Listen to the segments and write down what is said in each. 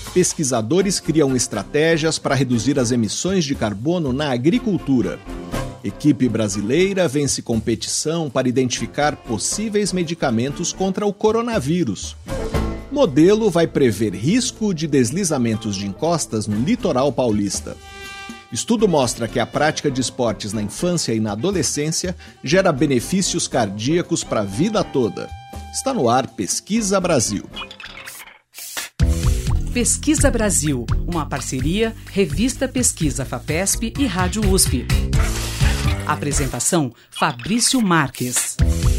Pesquisadores criam estratégias para reduzir as emissões de carbono na agricultura. Equipe brasileira vence competição para identificar possíveis medicamentos contra o coronavírus. Modelo vai prever risco de deslizamentos de encostas no litoral paulista. Estudo mostra que a prática de esportes na infância e na adolescência gera benefícios cardíacos para a vida toda. Está no ar Pesquisa Brasil. Pesquisa Brasil, uma parceria Revista Pesquisa FAPESP e Rádio USP. Apresentação Fabrício Marques.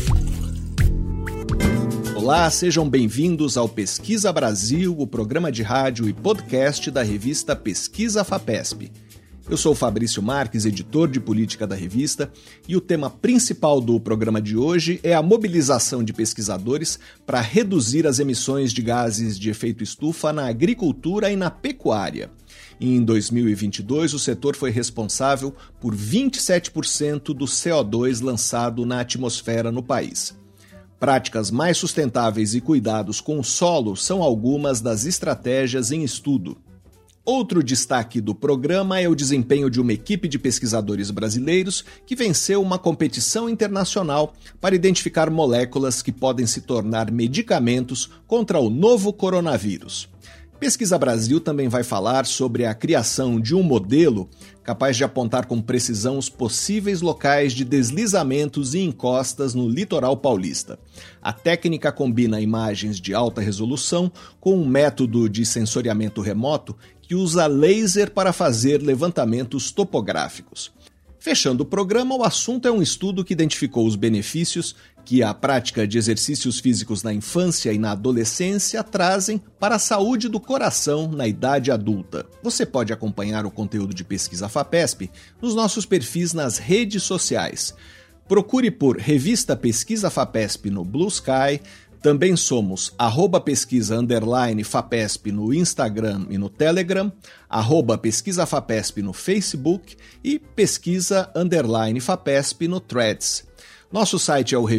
Olá, sejam bem-vindos ao Pesquisa Brasil, o programa de rádio e podcast da revista Pesquisa FAPESP. Eu sou Fabrício Marques, editor de política da revista, e o tema principal do programa de hoje é a mobilização de pesquisadores para reduzir as emissões de gases de efeito estufa na agricultura e na pecuária. Em 2022, o setor foi responsável por 27% do CO2 lançado na atmosfera no país. Práticas mais sustentáveis e cuidados com o solo são algumas das estratégias em estudo. Outro destaque do programa é o desempenho de uma equipe de pesquisadores brasileiros que venceu uma competição internacional para identificar moléculas que podem se tornar medicamentos contra o novo coronavírus. Pesquisa Brasil também vai falar sobre a criação de um modelo capaz de apontar com precisão os possíveis locais de deslizamentos e encostas no litoral paulista. A técnica combina imagens de alta resolução com um método de sensoriamento remoto que usa laser para fazer levantamentos topográficos. Fechando o programa, o assunto é um estudo que identificou os benefícios que a prática de exercícios físicos na infância e na adolescência trazem para a saúde do coração na idade adulta. Você pode acompanhar o conteúdo de Pesquisa FAPESP nos nossos perfis nas redes sociais. Procure por Revista Pesquisa FAPESP no Blue Sky. Também somos @pesquisa_FAPESP no Instagram e no Telegram, @pesquisafapesp no Facebook e pesquisa_FAPESP no Threads. Nosso site é o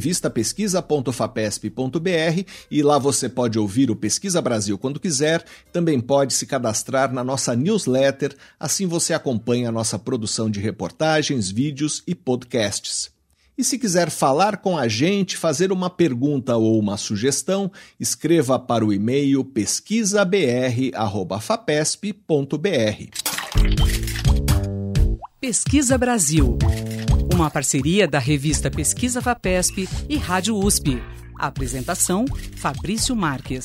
revistapesquisa.fapesp.br e lá você pode ouvir o Pesquisa Brasil quando quiser. Também pode se cadastrar na nossa newsletter, assim você acompanha a nossa produção de reportagens, vídeos e podcasts. E se quiser falar com a gente, fazer uma pergunta ou uma sugestão, escreva para o e-mail pesquisabr@fapesp.br. Pesquisa Brasil, uma parceria da revista Pesquisa FAPESP e Rádio USP. Apresentação Fabrício Marques.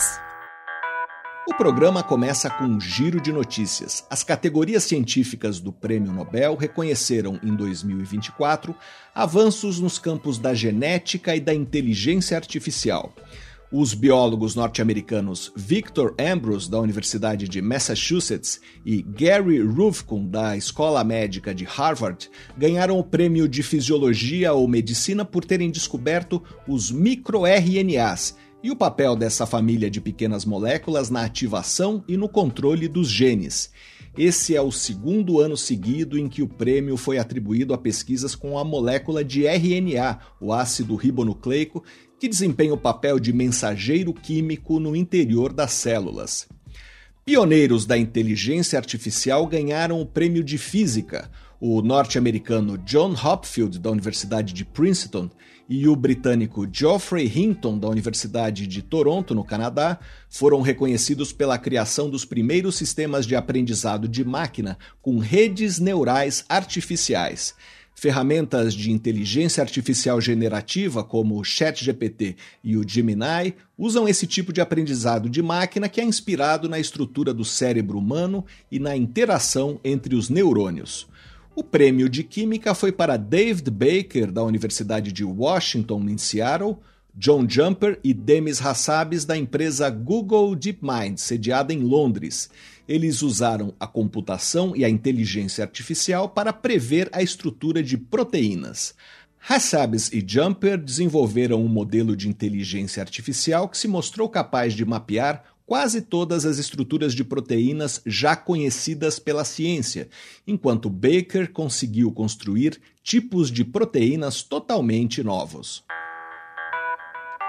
O programa começa com um giro de notícias. As categorias científicas do Prêmio Nobel reconheceram, em 2024, avanços nos campos da genética e da inteligência artificial. Os biólogos norte-americanos Victor Ambros, da Universidade de Massachusetts, e Gary Ruvkun, da Escola Médica de Harvard, ganharam o prêmio de Fisiologia ou Medicina por terem descoberto os microRNAs, e o papel dessa família de pequenas moléculas na ativação e no controle dos genes. Esse é o segundo ano seguido em que o prêmio foi atribuído a pesquisas com a molécula de RNA, o ácido ribonucleico, que desempenha o papel de mensageiro químico no interior das células. Pioneiros da inteligência artificial ganharam o prêmio de física. O norte-americano John Hopfield, da Universidade de Princeton, e o britânico Geoffrey Hinton, da Universidade de Toronto, no Canadá, foram reconhecidos pela criação dos primeiros sistemas de aprendizado de máquina com redes neurais artificiais. Ferramentas de inteligência artificial generativa, como o ChatGPT e o Gemini, usam esse tipo de aprendizado de máquina que é inspirado na estrutura do cérebro humano e na interação entre os neurônios. O prêmio de Química foi para David Baker, da Universidade de Washington, em Seattle, John Jumper e Demis Hassabis, da empresa Google DeepMind, sediada em Londres. Eles usaram a computação e a inteligência artificial para prever a estrutura de proteínas. Hassabis e Jumper desenvolveram um modelo de inteligência artificial que se mostrou capaz de mapear quase todas as estruturas de proteínas já conhecidas pela ciência, enquanto Baker conseguiu construir tipos de proteínas totalmente novos.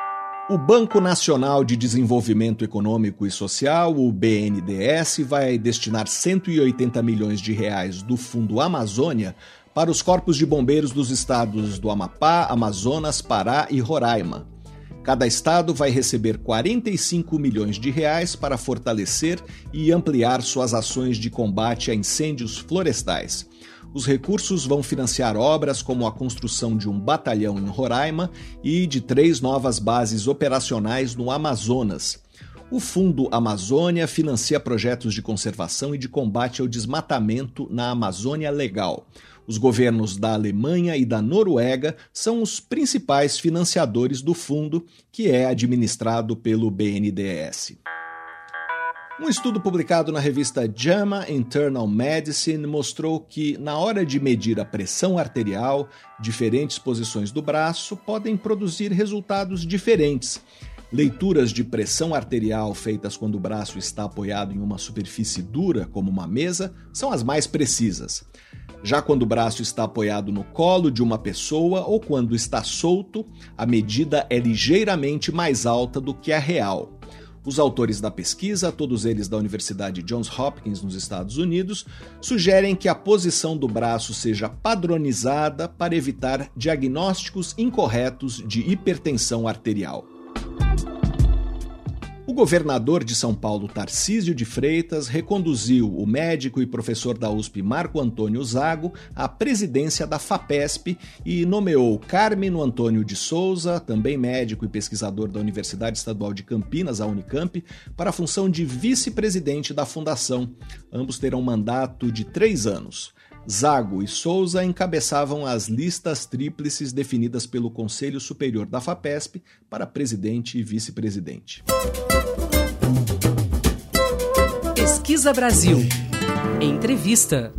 O Banco Nacional de Desenvolvimento Econômico e Social, o BNDES, vai destinar 180 milhões de reais do Fundo Amazônia para os corpos de bombeiros dos estados do Amapá, Amazonas, Pará e Roraima. Cada estado vai receber 45 milhões de reais para fortalecer e ampliar suas ações de combate a incêndios florestais. Os recursos vão financiar obras como a construção de um batalhão em Roraima e de 3 novas bases operacionais no Amazonas. O Fundo Amazônia financia projetos de conservação e de combate ao desmatamento na Amazônia Legal. Os governos da Alemanha e da Noruega são os principais financiadores do fundo, que é administrado pelo BNDES. Um estudo publicado na revista JAMA Internal Medicine mostrou que, na hora de medir a pressão arterial, diferentes posições do braço podem produzir resultados diferentes. Leituras de pressão arterial feitas quando o braço está apoiado em uma superfície dura, como uma mesa, são as mais precisas. Já quando o braço está apoiado no colo de uma pessoa ou quando está solto, a medida é ligeiramente mais alta do que a real. Os autores da pesquisa, todos eles da Universidade Johns Hopkins, nos Estados Unidos, sugerem que a posição do braço seja padronizada para evitar diagnósticos incorretos de hipertensão arterial. O governador de São Paulo, Tarcísio de Freitas, reconduziu o médico e professor da USP Marco Antônio Zago à presidência da FAPESP e nomeou Carmino Antônio de Souza, também médico e pesquisador da Universidade Estadual de Campinas, a Unicamp, para a função de vice-presidente da fundação. Ambos terão mandato de 3 anos. Zago e Souza encabeçavam as listas tríplices definidas pelo Conselho Superior da FAPESP para presidente e vice-presidente. Pesquisa Brasil. Entrevista.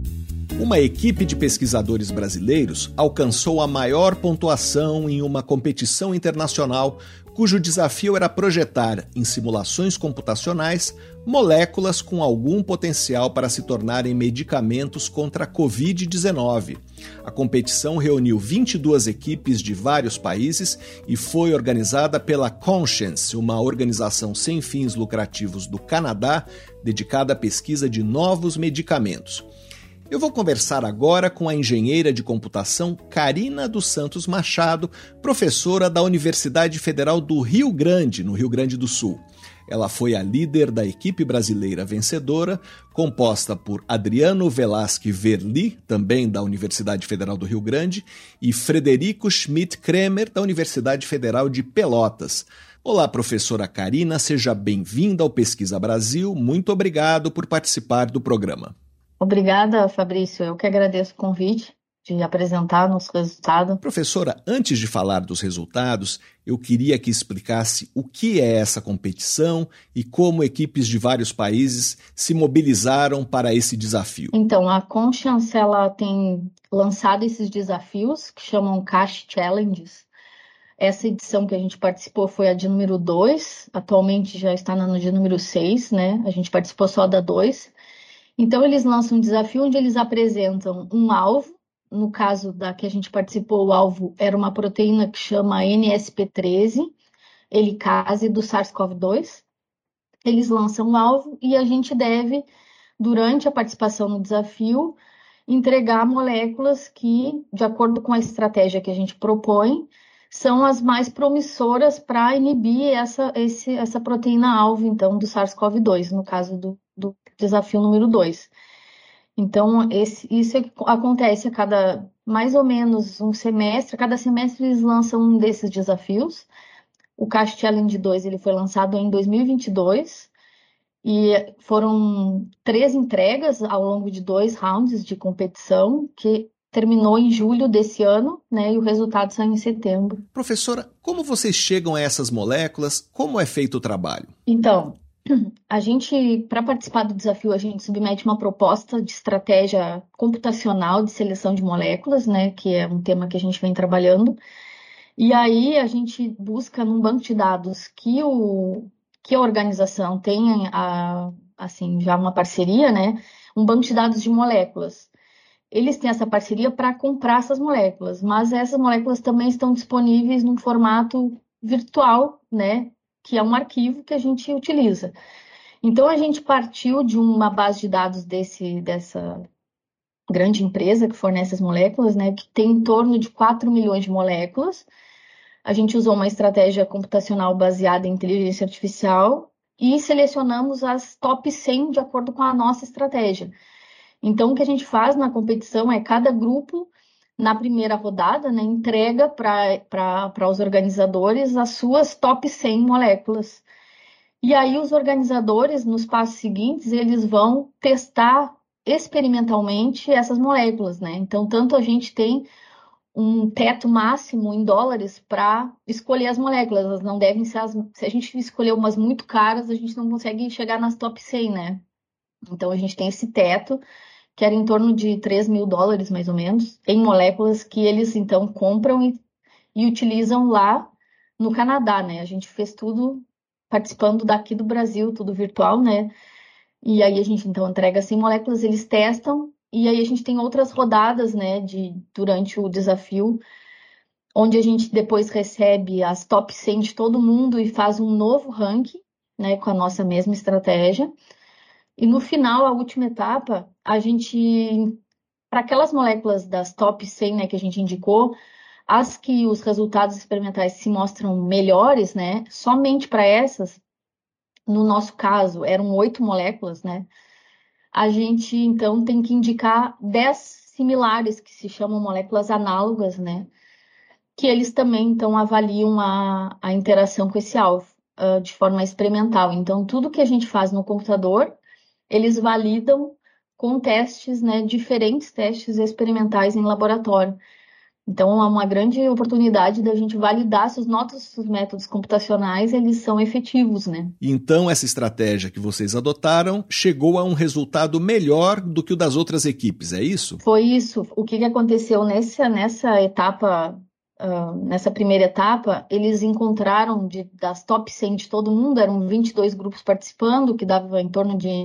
Uma equipe de pesquisadores brasileiros alcançou a maior pontuação em uma competição internacional cujo desafio era projetar, em simulações computacionais, moléculas com algum potencial para se tornarem medicamentos contra a Covid-19. A competição reuniu 22 equipes de vários países e foi organizada pela Conscience, uma organização sem fins lucrativos do Canadá, dedicada à pesquisa de novos medicamentos. Eu vou conversar agora com a engenheira de computação Carina dos Santos Machado, professora da Universidade Federal do Rio Grande, no Rio Grande do Sul. Ela foi a líder da equipe brasileira vencedora, composta por Adriano Velasque Verli, também da Universidade Federal do Rio Grande, e Frederico Schmidt-Kremer, da Universidade Federal de Pelotas. Olá, professora Carina, seja bem-vinda ao Pesquisa Brasil. Muito obrigado por participar do programa. Obrigada, Fabrício. Eu que agradeço o convite de apresentar nos resultados. Professora, antes de falar dos resultados, eu queria que explicasse o que é essa competição e como equipes de vários países se mobilizaram para esse desafio. Então, a Conscience ela tem lançado esses desafios que chamam Cash Challenges. Essa edição que a gente participou foi a de número 2, atualmente já está na de número 6, né? A gente participou só da 2. Então, eles lançam um desafio onde eles apresentam um alvo. No caso da que a gente participou, o alvo era uma proteína que chama NSP13, helicase do SARS-CoV-2. Eles lançam o alvo e a gente deve, durante a participação no desafio, entregar moléculas que, de acordo com a estratégia que a gente propõe, são as mais promissoras para inibir essa proteína-alvo, então, do SARS-CoV-2, no caso do desafio número 2. Então, isso acontece a cada, mais ou menos, um semestre. Cada semestre eles lançam um desses desafios. O Cash Challenge 2 ele foi lançado em 2022 e foram 3 entregas ao longo de 2 rounds de competição, que terminou em julho desse ano, né, e o resultado saiu em setembro. Professora, como vocês chegam a essas moléculas? Como é feito o trabalho? Então, a gente, para participar do desafio, a gente submete uma proposta de estratégia computacional de seleção de moléculas, né, que é um tema que a gente vem trabalhando. E aí a gente busca num banco de dados que a organização tenha, assim, já uma parceria, né, um banco de dados de moléculas. Eles têm essa parceria para comprar essas moléculas, mas essas moléculas também estão disponíveis num formato virtual, né, que é um arquivo que a gente utiliza. Então, a gente partiu de uma base de dados dessa grande empresa que fornece as moléculas, né, que tem em torno de 4 milhões de moléculas. A gente usou uma estratégia computacional baseada em inteligência artificial e selecionamos as top 100 de acordo com a nossa estratégia. Então, o que a gente faz na competição é cada grupo, na primeira rodada, né, entrega para os organizadores as suas top 100 moléculas. E aí os organizadores, nos passos seguintes, eles vão testar experimentalmente essas moléculas, né? Então, tanto a gente tem um teto máximo em dólares para escolher as moléculas. Elas não devem ser se a gente escolher umas muito caras, a gente não consegue chegar nas top 100, né? Então, a gente tem esse teto, que era em torno de $3.000, mais ou menos, em moléculas que eles, então, compram e utilizam lá no Canadá, né? A gente fez tudo participando daqui do Brasil, tudo virtual, né? E aí a gente, então, entrega 100 moléculas, eles testam, e aí a gente tem outras rodadas, né, durante o desafio, onde a gente depois recebe as top 100 de todo mundo e faz um novo ranking, né, com a nossa mesma estratégia. E no final, a última etapa, a gente, para aquelas moléculas das top 100, né, que a gente indicou, as que os resultados experimentais se mostram melhores, né, somente para essas, no nosso caso, eram 8 moléculas, né, a gente, então, tem que indicar 10 similares, que se chamam moléculas análogas, né, que eles também, então, avaliam a interação com esse alvo, de forma experimental. Então, tudo que a gente faz no computador, eles validam com testes, né, diferentes testes experimentais em laboratório. Então, é uma grande oportunidade da gente validar se os nossos métodos computacionais eles são efetivos, né? Então, essa estratégia que vocês adotaram chegou a um resultado melhor do que o das outras equipes, é isso? Foi isso. O que aconteceu nessa etapa, nessa primeira etapa, eles encontraram das top 100 de todo mundo, eram 22 grupos participando, que dava em torno de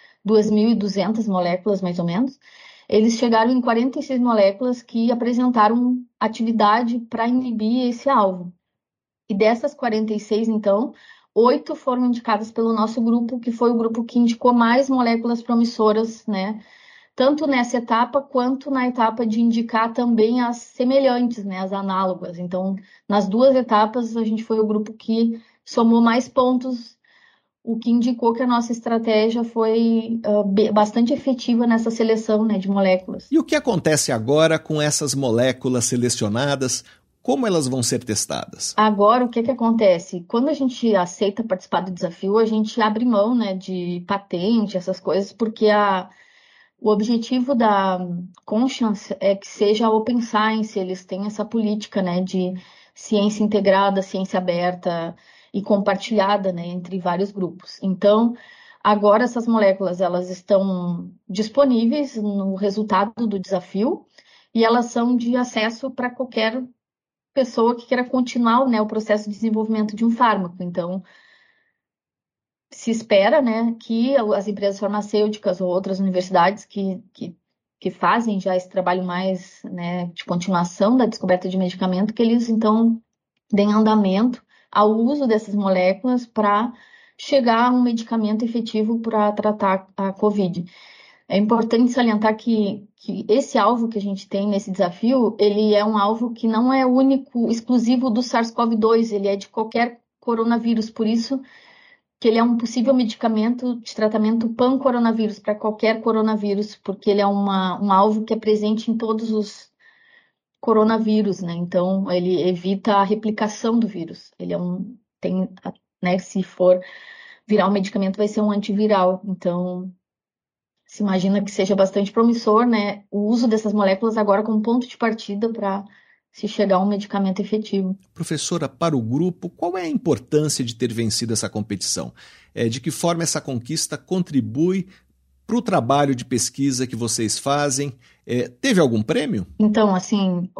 2.200 moléculas, mais ou menos. Eles chegaram em 46 moléculas que apresentaram atividade para inibir esse alvo. E dessas 46, então, 8 foram indicadas pelo nosso grupo, que foi o grupo que indicou mais moléculas promissoras, né? Tanto nessa etapa, quanto na etapa de indicar também as semelhantes, né? As análogas. Então, nas duas etapas, a gente foi o grupo que somou mais pontos, o que indicou que a nossa estratégia foi bastante efetiva nessa seleção, né, de moléculas. E o que acontece agora com essas moléculas selecionadas? Como elas vão ser testadas? Agora, o que acontece? Quando a gente aceita participar do desafio, a gente abre mão, né, de patente, essas coisas, porque o objetivo da Conscience é que seja open science, eles têm essa política, né, de ciência integrada, ciência aberta e compartilhada, né, entre vários grupos. Então, agora essas moléculas elas estão disponíveis no resultado do desafio e elas são de acesso para qualquer pessoa que queira continuar, né, o processo de desenvolvimento de um fármaco. Então, se espera, né, que as empresas farmacêuticas ou outras universidades que fazem já esse trabalho mais, né, de continuação da descoberta de medicamento, que eles, então, deem andamento ao uso dessas moléculas para chegar a um medicamento efetivo para tratar a COVID. É importante salientar que esse alvo que a gente tem nesse desafio, ele é um alvo que não é único, exclusivo do SARS-CoV-2, ele é de qualquer coronavírus, por isso que ele é um possível medicamento de tratamento pan-coronavírus, para qualquer coronavírus, porque ele é um alvo que é presente em todos os coronavírus, né? Então, ele evita a replicação do vírus. Ele né, se for virar um medicamento, vai ser um antiviral. Então, se imagina que seja bastante promissor, né? O uso dessas moléculas agora como ponto de partida para se chegar a um medicamento efetivo. Professora, para o grupo, qual é a importância de ter vencido essa competição? De que forma essa conquista contribui para o trabalho de pesquisa que vocês fazem? Teve algum prêmio? Então, assim,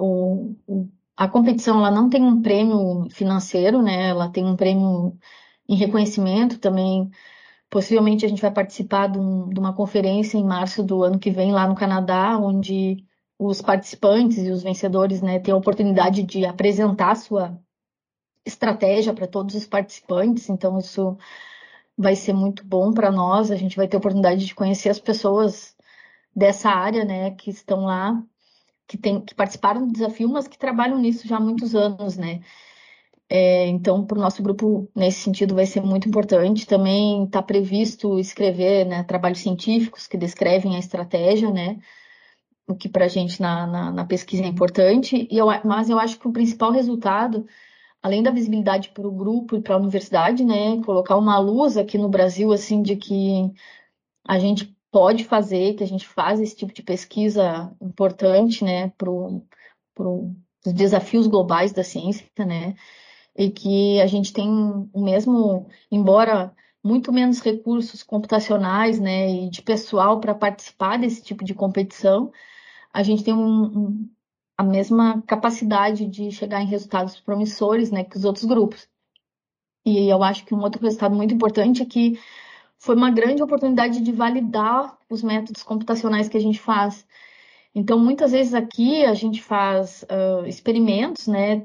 a competição ela não tem um prêmio financeiro, né? Ela tem um prêmio em reconhecimento também. Possivelmente a gente vai participar de uma conferência em março do ano que vem lá no Canadá, onde os participantes e os vencedores, né, têm a oportunidade de apresentar sua estratégia para todos os participantes, então isso vai ser muito bom para nós. A gente vai ter a oportunidade de conhecer as pessoas dessa área, né, que estão lá, que participaram do desafio, mas que trabalham nisso já há muitos anos, né? Então, para o nosso grupo, nesse sentido, vai ser muito importante. Também está previsto escrever, né, trabalhos científicos que descrevem a estratégia, né? O que para a gente na pesquisa é importante. Mas eu acho que o principal resultado, além da visibilidade para o grupo e para a universidade, né, colocar uma luz aqui no Brasil, assim, de que a gente pode fazer, que a gente faz esse tipo de pesquisa importante, né, para os desafios globais da ciência, né, e que a gente tem o mesmo, embora muito menos recursos computacionais, né, e de pessoal para participar desse tipo de competição, a gente tem a mesma capacidade de chegar em resultados promissores, né, que os outros grupos. E eu acho que um outro resultado muito importante é que foi uma grande oportunidade de validar os métodos computacionais que a gente faz. Então, muitas vezes aqui a gente faz experimentos, né,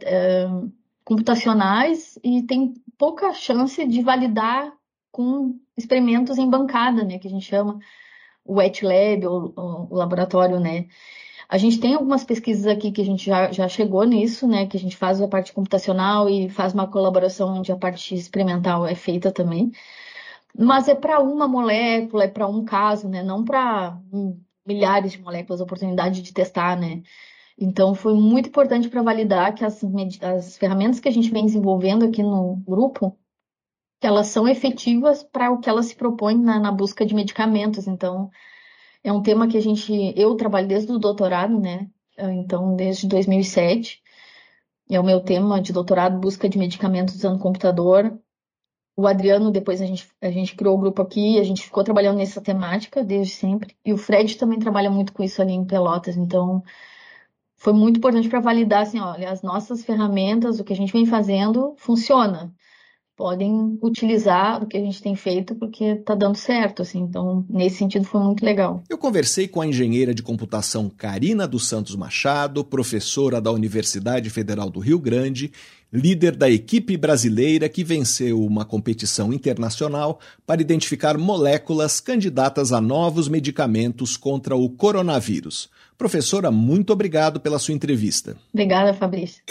computacionais e tem pouca chance de validar com experimentos em bancada, né, que a gente chama o wet lab, ou o laboratório, né. A gente tem algumas pesquisas aqui que a gente já chegou nisso, né, que a gente faz a parte computacional e faz uma colaboração onde a parte experimental é feita também. Mas é para uma molécula, é para um caso, né? Não para milhares de moléculas, a oportunidade de testar, né? Então, foi muito importante para validar que as ferramentas que a gente vem desenvolvendo aqui no grupo, que elas são efetivas para o que elas se propõem na busca de medicamentos. Então, é um tema que eu trabalho desde o doutorado, né? Então, desde 2007. É o meu tema de doutorado, busca de medicamentos usando computador. O Adriano, depois a gente criou o grupo aqui, a gente ficou trabalhando nessa temática desde sempre. E o Fred também trabalha muito com isso ali em Pelotas. Então, foi muito importante para validar, assim, olha, as nossas ferramentas, o que a gente vem fazendo, funciona. Podem utilizar o que a gente tem feito porque está dando certo, assim. Então, nesse sentido, foi muito legal. Eu conversei com a engenheira de computação Carina dos Santos Machado, professora da Universidade Federal do Rio Grande, líder da equipe brasileira que venceu uma competição internacional para identificar moléculas candidatas a novos medicamentos contra o coronavírus. Professora, muito obrigado pela sua entrevista. Obrigada, Fabrício.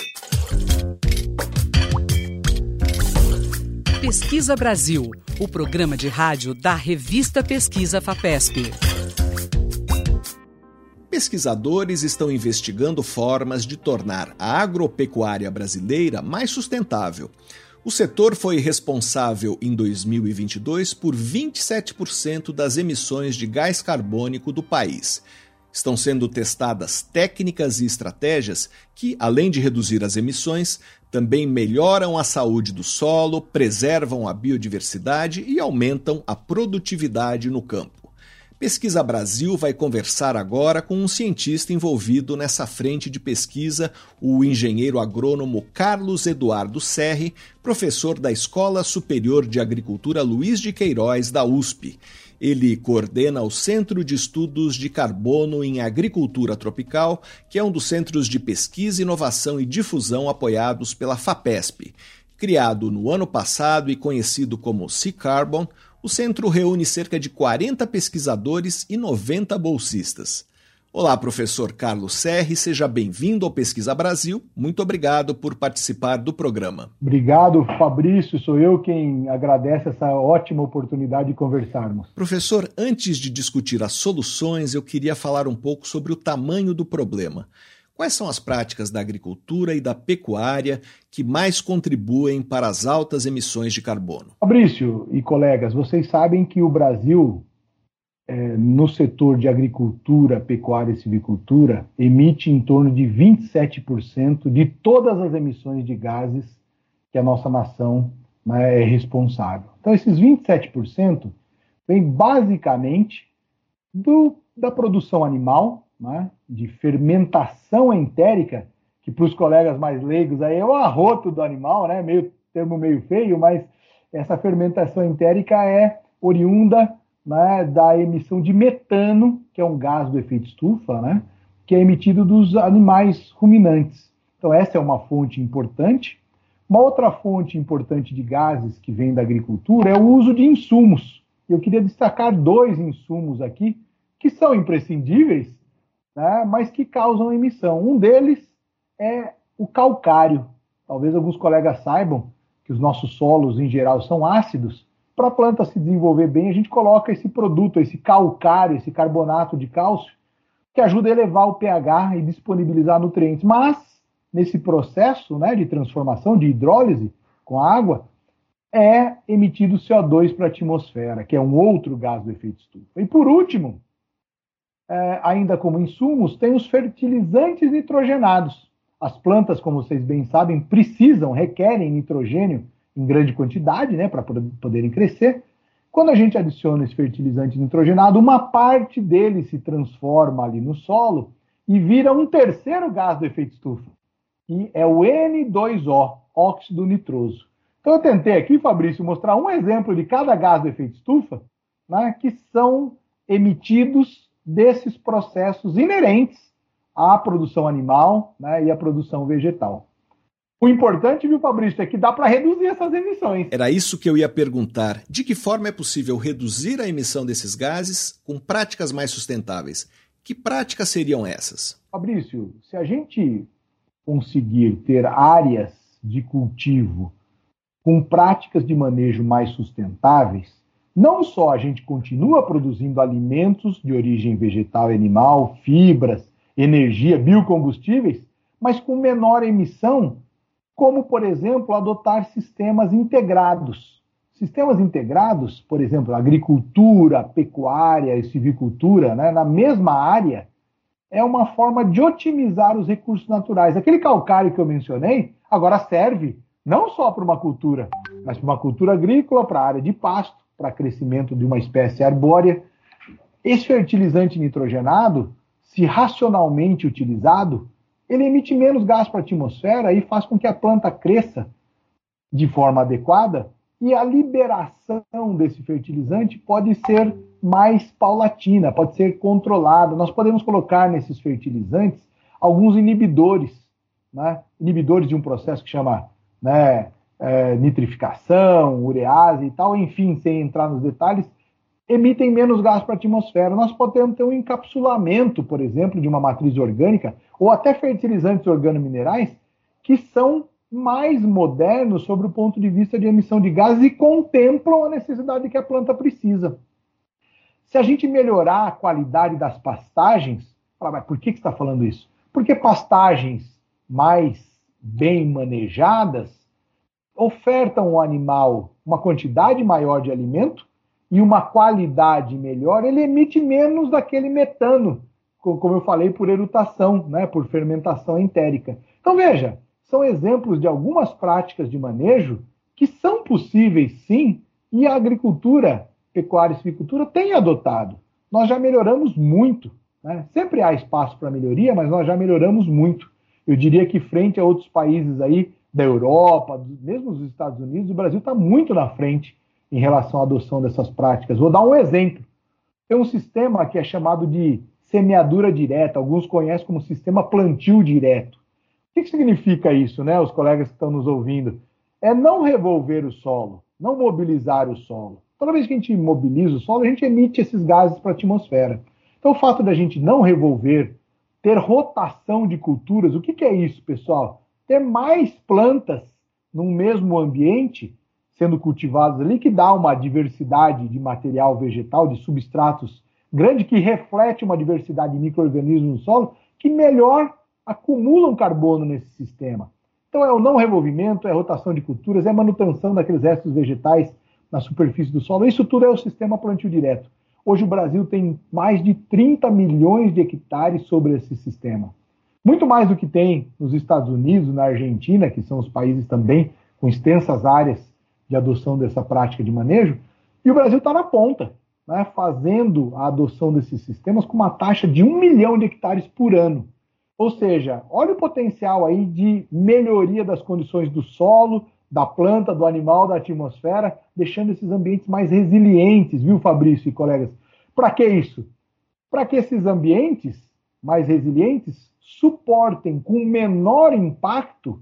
Pesquisa Brasil, o programa de rádio da revista Pesquisa FAPESP. Pesquisadores estão investigando formas de tornar a agropecuária brasileira mais sustentável. O setor foi responsável em 2022 por 27% das emissões de gás carbônico do país. Estão sendo testadas técnicas e estratégias que, além de reduzir as emissões, também melhoram a saúde do solo, preservam a biodiversidade e aumentam a produtividade no campo. Pesquisa Brasil vai conversar agora com um cientista envolvido nessa frente de pesquisa, o engenheiro agrônomo Carlos Eduardo Serri, professor da Escola Superior de Agricultura Luiz de Queiroz, da USP. Ele coordena o Centro de Estudos de Carbono em Agricultura Tropical, que é um dos centros de pesquisa, inovação e difusão apoiados pela FAPESP. Criado no ano passado e conhecido como C-Carbon, o centro reúne cerca de 40 pesquisadores e 90 bolsistas. Olá, professor Carlos Serri, seja bem-vindo ao Pesquisa Brasil. Muito obrigado por participar do programa. Obrigado, Fabrício. Sou eu quem agradece essa ótima oportunidade de conversarmos. Professor, antes de discutir as soluções, eu queria falar um pouco sobre o tamanho do problema. Quais são as práticas da agricultura e da pecuária que mais contribuem para as altas emissões de carbono? Fabrício e colegas, vocês sabem que o Brasil, no setor de agricultura, pecuária e silvicultura, emite em torno de 27% de todas as emissões de gases que a nossa nação, né, é responsável. Então, esses 27% vêm basicamente da produção animal, né, de fermentação entérica, que para os colegas mais leigos aí é o arroto do animal, né, termo meio feio, mas essa fermentação entérica é oriunda, né, da emissão de metano, que é um gás do efeito estufa, né, que é emitido dos animais ruminantes. Então essa é uma fonte importante, Uma outra fonte importante de gases que vem da agricultura é o uso de insumos. Eu queria destacar 2 insumos aqui que são imprescindíveis, né, mas que causam emissão. Um deles é o calcário. Talvez alguns colegas saibam que os nossos solos, em geral, são ácidos. Para a planta se desenvolver bem, a gente coloca esse produto, esse calcário, esse carbonato de cálcio, que ajuda a elevar o pH e disponibilizar nutrientes. Mas, nesse processo, né, de transformação, de hidrólise com a água, é emitido CO2 para a atmosfera, que é um outro gás do efeito estufa. E, por último, ainda como insumos, tem os fertilizantes nitrogenados. As plantas, como vocês bem sabem, requerem nitrogênio em grande quantidade, né, para poderem crescer. Quando a gente adiciona esse fertilizante nitrogenado, uma parte dele se transforma ali no solo e vira um terceiro gás do efeito estufa, que é o N2O, óxido nitroso. Então eu tentei aqui, Fabrício, mostrar um exemplo de cada gás do efeito estufa, né, que são emitidos desses processos inerentes à produção animal, né, e à produção vegetal. O importante, viu, Fabrício, é que dá para reduzir essas emissões. Era isso que eu ia perguntar. De que forma é possível reduzir a emissão desses gases com práticas mais sustentáveis? Que práticas seriam essas? Fabrício, se a gente conseguir ter áreas de cultivo com práticas de manejo mais sustentáveis, não só a gente continua produzindo alimentos de origem vegetal e animal, fibras, energia, biocombustíveis, mas com menor emissão, como, por exemplo, adotar sistemas integrados. Sistemas integrados, por exemplo, agricultura, pecuária e silvicultura, né, na mesma área, é uma forma de otimizar os recursos naturais. Aquele calcário que eu mencionei, agora serve não só para uma cultura, mas para uma cultura agrícola, para a área de pasto, para crescimento de uma espécie arbórea. Esse fertilizante nitrogenado, se racionalmente utilizado, ele emite menos gás para a atmosfera e faz com que a planta cresça de forma adequada, e a liberação desse fertilizante pode ser mais paulatina, pode ser controlada. Nós podemos colocar nesses fertilizantes alguns inibidores, né? Inibidores de um processo que chama, né, nitrificação, urease e tal, enfim, sem entrar nos detalhes, emitem menos gás para a atmosfera. Nós podemos ter um encapsulamento, por exemplo, de uma matriz orgânica, ou até fertilizantes organominerais, que são mais modernos sobre o ponto de vista de emissão de gases e contemplam a necessidade que a planta precisa. Se a gente melhorar a qualidade das pastagens, mas por que você está falando isso? Porque pastagens mais bem manejadas ofertam ao animal uma quantidade maior de alimento e uma qualidade melhor, ele emite menos daquele metano, como eu falei, por erutação, né, por fermentação entérica. Então, veja, são exemplos de algumas práticas de manejo que são possíveis, sim, e a agricultura, pecuária e silvicultura tem adotado. Nós já melhoramos muito, né? Sempre há espaço para melhoria, mas nós já melhoramos muito. Eu diria que, frente a outros países aí da Europa, mesmo os Estados Unidos, o Brasil está muito na frente em relação à adoção dessas práticas. Vou dar um exemplo. Tem um sistema que é chamado de semeadura direta, alguns conhecem como sistema plantio direto. O que significa isso, né, os colegas que estão nos ouvindo? É não revolver o solo, não mobilizar o solo. Toda vez que a gente mobiliza o solo, a gente emite esses gases para a atmosfera. Então, o fato da gente não revolver, ter rotação de culturas, o que é isso, pessoal? Ter mais plantas num mesmo ambiente sendo cultivadas ali, que dá uma diversidade de material vegetal, de substratos grande, que reflete uma diversidade de micro-organismos no solo, que melhor acumulam carbono nesse sistema. Então é o não revolvimento, é a rotação de culturas, é a manutenção daqueles restos vegetais na superfície do solo. Isso tudo é o sistema plantio direto. Hoje o Brasil tem mais de 30 milhões de hectares sobre esse sistema. Muito mais do que tem nos Estados Unidos, na Argentina, que são os países também com extensas áreas de adoção dessa prática de manejo, e o Brasil está na ponta, né, fazendo a adoção desses sistemas com uma taxa de 1 milhão de hectares por ano. Ou seja, olha o potencial aí de melhoria das condições do solo, da planta, do animal, da atmosfera, deixando esses ambientes mais resilientes, viu, Fabrício e colegas? Para que isso? Para que esses ambientes mais resilientes suportem com menor impacto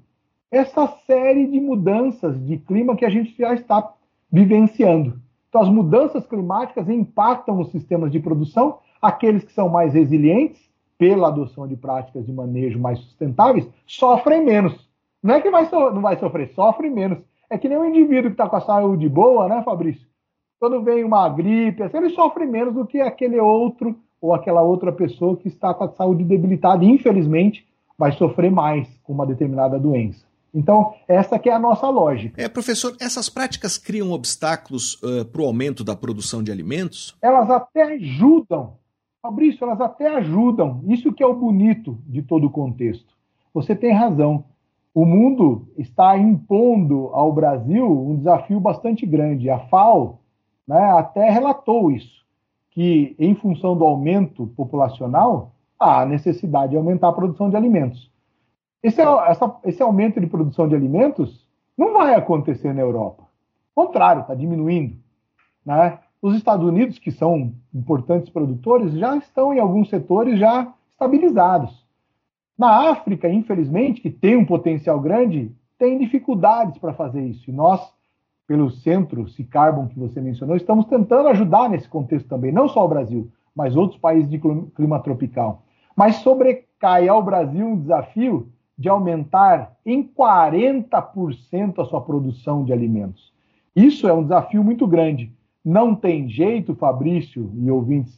essa série de mudanças de clima que a gente já está vivenciando. Então, as mudanças climáticas impactam os sistemas de produção, aqueles que são mais resilientes, pela adoção de práticas de manejo mais sustentáveis, sofrem menos. Não é que não vai sofrer, sofrem menos. É que nem um indivíduo que está com a saúde boa, né, Fabrício? Quando vem uma gripe, assim, ele sofre menos do que aquele outro ou aquela outra pessoa que está com a saúde debilitada. Infelizmente, vai sofrer mais com uma determinada doença. Então, essa que é a nossa lógica. Professor, essas práticas criam obstáculos para o aumento da produção de alimentos? Elas até ajudam. Fabrício, elas até ajudam. Isso que é o bonito de todo o contexto. Você tem razão. O mundo está impondo ao Brasil um desafio bastante grande. A FAO, né, até relatou isso, que em função do aumento populacional, há a necessidade de aumentar a produção de alimentos. Esse aumento de produção de alimentos não vai acontecer na Europa. Ao contrário, está diminuindo, né? Os Estados Unidos, que são importantes produtores, já estão em alguns setores já estabilizados. Na África, infelizmente, que tem um potencial grande, tem dificuldades para fazer isso. E nós, pelo Centro C-Carbon que você mencionou, estamos tentando ajudar nesse contexto também, não só o Brasil, mas outros países de clima tropical. Mas sobrecai ao Brasil um desafio de aumentar em 40% a sua produção de alimentos. Isso é um desafio muito grande. Não tem jeito, Fabrício e ouvintes,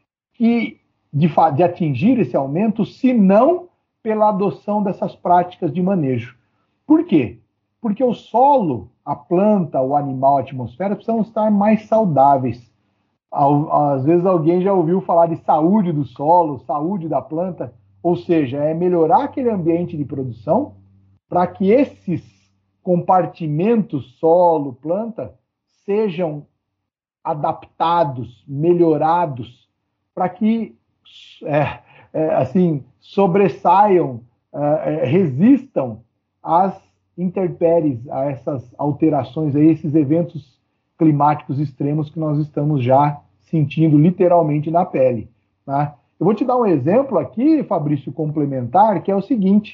de atingir esse aumento, senão pela adoção dessas práticas de manejo. Por quê? Porque o solo, a planta, o animal, a atmosfera precisam estar mais saudáveis. Às vezes alguém já ouviu falar de saúde do solo, saúde da planta, ou seja, é melhorar aquele ambiente de produção para que esses compartimentos solo, planta, sejam adaptados, melhorados, para que assim, sobressaiam, resistam às intempéries, a essas alterações, a esses eventos climáticos extremos que nós estamos já sentindo literalmente na pele. Tá? Eu vou te dar um exemplo aqui, Fabrício, complementar, que é o seguinte.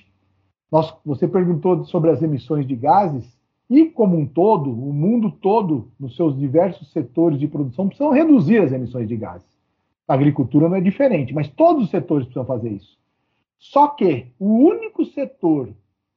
Você perguntou sobre as emissões de gases, e como um todo, o mundo todo, nos seus diversos setores de produção, precisam reduzir as emissões de gases. A agricultura não é diferente, mas todos os setores precisam fazer isso. Só que o único setor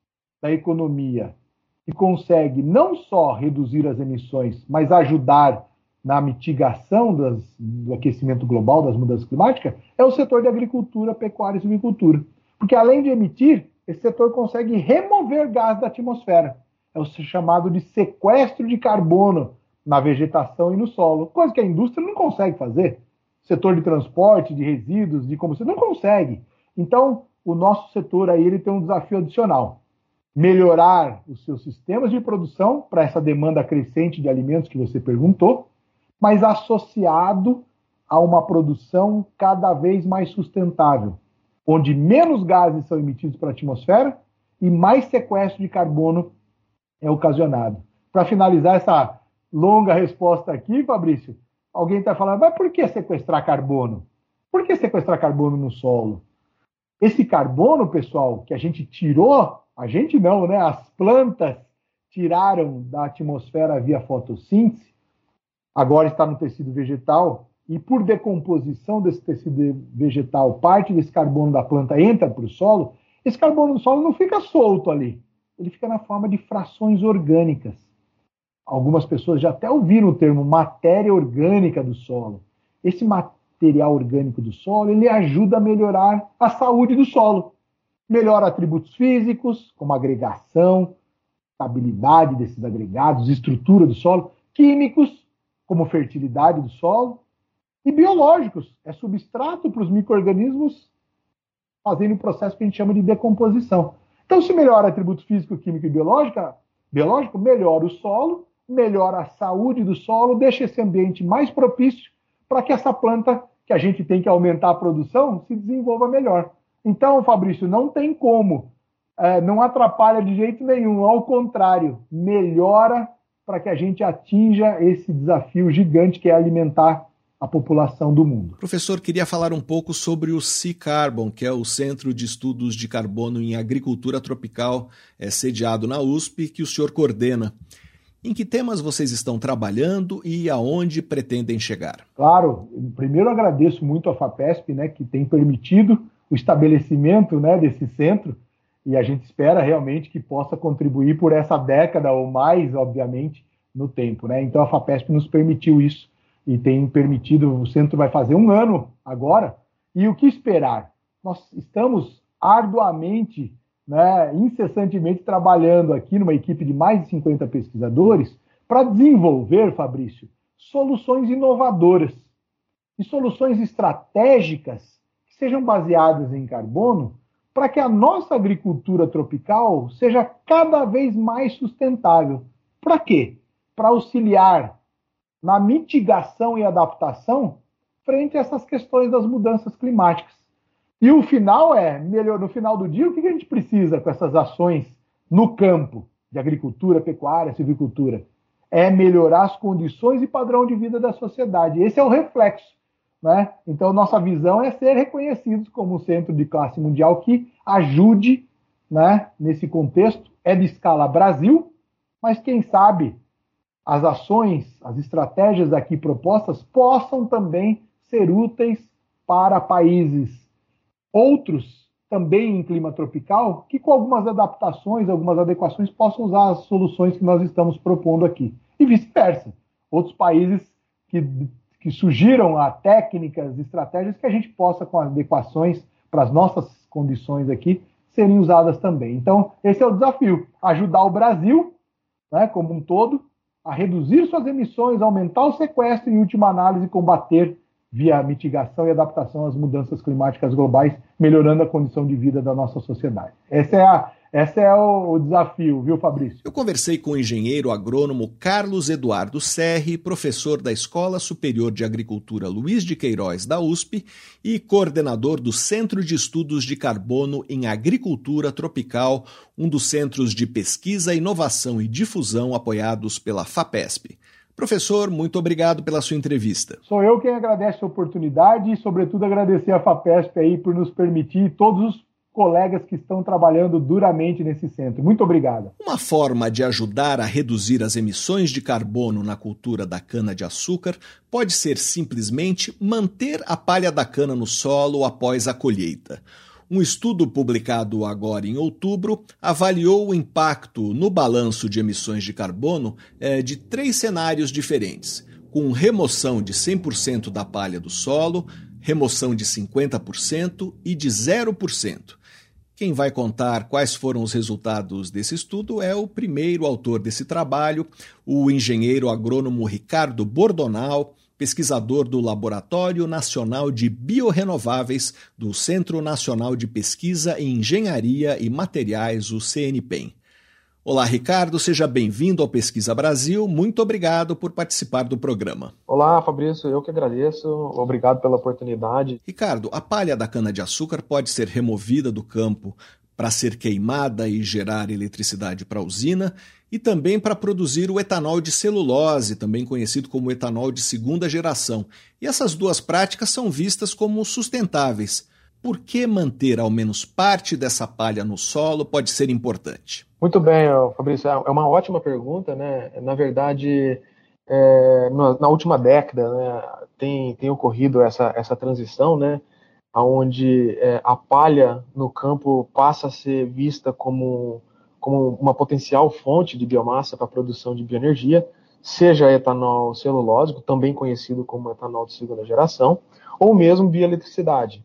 da economia que consegue não só reduzir as emissões, mas ajudar na mitigação do aquecimento global, das mudanças climáticas, é o setor de agricultura, pecuária e silvicultura. Porque além de emitir, esse setor consegue remover gás da atmosfera. É o chamado de sequestro de carbono na vegetação e no solo, coisa que a indústria não consegue fazer. O setor de transporte, de resíduos, de combustível, não consegue. Então, o nosso setor aí ele tem um desafio adicional. Melhorar os seus sistemas de produção para essa demanda crescente de alimentos que você perguntou, mas associado a uma produção cada vez mais sustentável, onde menos gases são emitidos para a atmosfera e mais sequestro de carbono é ocasionado. Para finalizar essa longa resposta aqui, Fabrício, alguém está falando, mas por que sequestrar carbono? Por que sequestrar carbono no solo? Esse carbono, pessoal, que a gente tirou, a gente não, né? As plantas tiraram da atmosfera via fotossíntese, agora está no tecido vegetal, e por decomposição desse tecido vegetal, parte desse carbono da planta entra para o solo, esse carbono do solo não fica solto ali, ele fica na forma de frações orgânicas. Algumas pessoas já até ouviram o termo matéria orgânica do solo. Esse material orgânico do solo, ele ajuda a melhorar a saúde do solo. Melhora atributos físicos, como agregação, estabilidade desses agregados, estrutura do solo, químicos, como fertilidade do solo, e biológicos, é substrato para os micro-organismos fazendo o processo que a gente chama de decomposição. Então, se melhora atributo físico, químico e biológico, melhora o solo, melhora a saúde do solo, deixa esse ambiente mais propício para que essa planta, que a gente tem que aumentar a produção, se desenvolva melhor. Então, Fabrício, não tem como, não atrapalha de jeito nenhum, ao contrário, melhora para que a gente atinja esse desafio gigante que é alimentar a população do mundo. Professor, queria falar um pouco sobre o Sea-Carbon, que é o Centro de Estudos de Carbono em Agricultura Tropical, sediado na USP, que o senhor coordena. Em que temas vocês estão trabalhando e aonde pretendem chegar? Claro, primeiro agradeço muito a FAPESP, né, que tem permitido o estabelecimento, né, desse centro, e a gente espera realmente que possa contribuir por essa década ou mais, obviamente, no tempo, né? Então a FAPESP nos permitiu isso e tem permitido, o centro vai fazer 1 ano agora, e o que esperar? Nós estamos arduamente, né, incessantemente trabalhando aqui numa equipe de mais de 50 pesquisadores para desenvolver, Fabrício, soluções inovadoras e soluções estratégicas que sejam baseadas em carbono para que a nossa agricultura tropical seja cada vez mais sustentável. Para quê? Para auxiliar na mitigação e adaptação frente a essas questões das mudanças climáticas. E o final no final do dia, o que a gente precisa com essas ações no campo de agricultura, pecuária, silvicultura? É melhorar as condições e padrão de vida da sociedade. Esse é o reflexo, né? Então, nossa visão é ser reconhecidos como um centro de classe mundial que ajude, né, nesse contexto. É de escala Brasil, mas quem sabe as ações, as estratégias aqui propostas possam também ser úteis para países outros, também em clima tropical, que com algumas adaptações, algumas adequações, possam usar as soluções que nós estamos propondo aqui. E vice-versa. Outros países que surgiram a técnicas, estratégias que a gente possa, com adequações para as nossas condições aqui, serem usadas também. Então, esse é o desafio. Ajudar o Brasil, né, como um todo, a reduzir suas emissões, aumentar o sequestro e, em última análise, combater via mitigação e adaptação às mudanças climáticas globais, melhorando a condição de vida da nossa sociedade. Esse é o desafio, viu, Fabrício? Eu conversei com o engenheiro agrônomo Carlos Eduardo Serri, professor da Escola Superior de Agricultura Luiz de Queiroz, da USP, e coordenador do Centro de Estudos de Carbono em Agricultura Tropical, um dos centros de pesquisa, inovação e difusão apoiados pela FAPESP. Professor, muito obrigado pela sua entrevista. Sou eu quem agradece a oportunidade e, sobretudo, agradecer a FAPESP aí por nos permitir, todos os colegas que estão trabalhando duramente nesse centro. Muito obrigado. Uma forma de ajudar a reduzir as emissões de carbono na cultura da cana-de-açúcar pode ser simplesmente manter a palha da cana no solo após a colheita. Um estudo publicado agora em outubro avaliou o impacto no balanço de emissões de carbono de 3 cenários diferentes, com remoção de 100% da palha do solo, remoção de 50% e de 0%. Quem vai contar quais foram os resultados desse estudo é o primeiro autor desse trabalho, o engenheiro agrônomo Ricardo Bordonal, pesquisador do Laboratório Nacional de Biorrenováveis do Centro Nacional de Pesquisa em Engenharia e Materiais, o CNPEM. Olá, Ricardo, seja bem-vindo ao Pesquisa Brasil. Muito obrigado por participar do programa. Olá, Fabrício, eu que agradeço. Obrigado pela oportunidade. Ricardo, a palha da cana-de-açúcar pode ser removida do campo para ser queimada e gerar eletricidade para a usina e também para produzir o etanol de celulose, também conhecido como etanol de segunda geração. E essas duas práticas são vistas como sustentáveis. Por que manter ao menos parte dessa palha no solo pode ser importante? Muito bem, Fabrício, é uma ótima pergunta, né? Na verdade, na última década, né, tem ocorrido essa transição, né, onde a palha no campo passa a ser vista como uma potencial fonte de biomassa para a produção de bioenergia, seja etanol celulósico, também conhecido como etanol de segunda geração, ou mesmo bioeletricidade.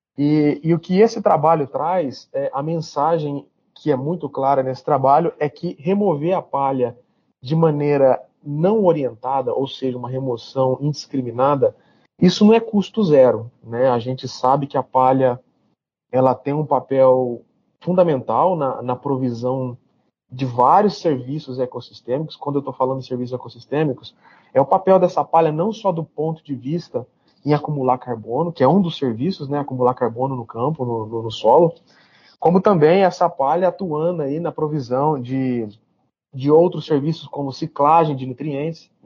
E o que esse trabalho traz, a mensagem que é muito clara nesse trabalho, é que remover a palha de maneira não orientada, ou seja, uma remoção indiscriminada, isso não é custo zero, né? A gente sabe que a palha ela tem um papel fundamental na provisão de vários serviços ecossistêmicos. Quando eu estou falando de serviços ecossistêmicos, é o papel dessa palha não só do ponto de vista em acumular carbono, que é um dos serviços, né, acumular carbono no campo, no solo, como também essa palha atuando aí na provisão de outros serviços como ciclagem de nutrientes, né?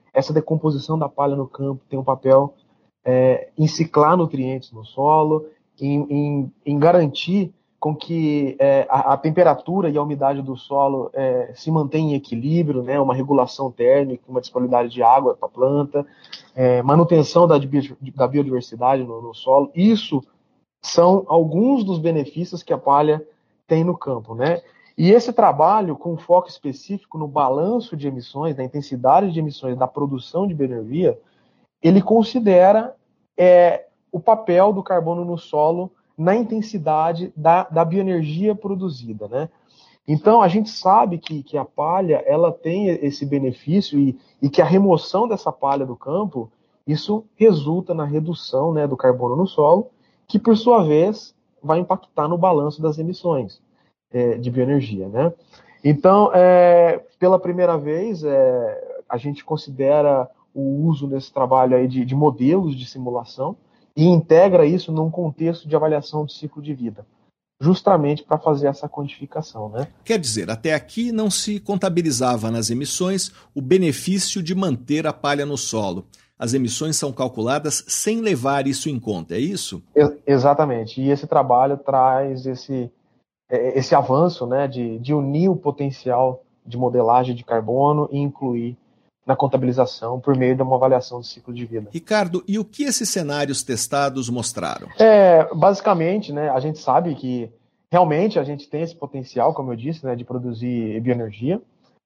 essa decomposição da palha no campo tem um papel em ciclar nutrientes no solo, em garantir com que a temperatura e a umidade do solo se mantenha em equilíbrio, né, uma regulação térmica, uma disponibilidade de água para a planta, manutenção da biodiversidade no solo. Isso são alguns dos benefícios que a palha tem no campo, né? E esse trabalho, com foco específico no balanço de emissões, na intensidade de emissões da produção de bioenergia, ele considera o papel do carbono no solo na intensidade da bioenergia produzida, né? Então, a gente sabe que a palha ela tem esse benefício e que a remoção dessa palha do campo, isso resulta na redução, né, do carbono no solo, que, por sua vez, vai impactar no balanço das emissões de bioenergia, né? Então, pela primeira vez, a gente considera o uso nesse trabalho aí de modelos de simulação e integra isso num contexto de avaliação de ciclo de vida, justamente para fazer essa quantificação, né? Quer dizer, até aqui não se contabilizava nas emissões o benefício de manter a palha no solo. As emissões são calculadas sem levar isso em conta, é isso? Exatamente. E esse trabalho traz esse avanço, né, de unir o potencial de modelagem de carbono e incluir na contabilização por meio de uma avaliação de ciclo de vida. Ricardo, e o que esses cenários testados mostraram? Basicamente, né, a gente sabe que realmente a gente tem esse potencial, como eu disse, né, de produzir bioenergia.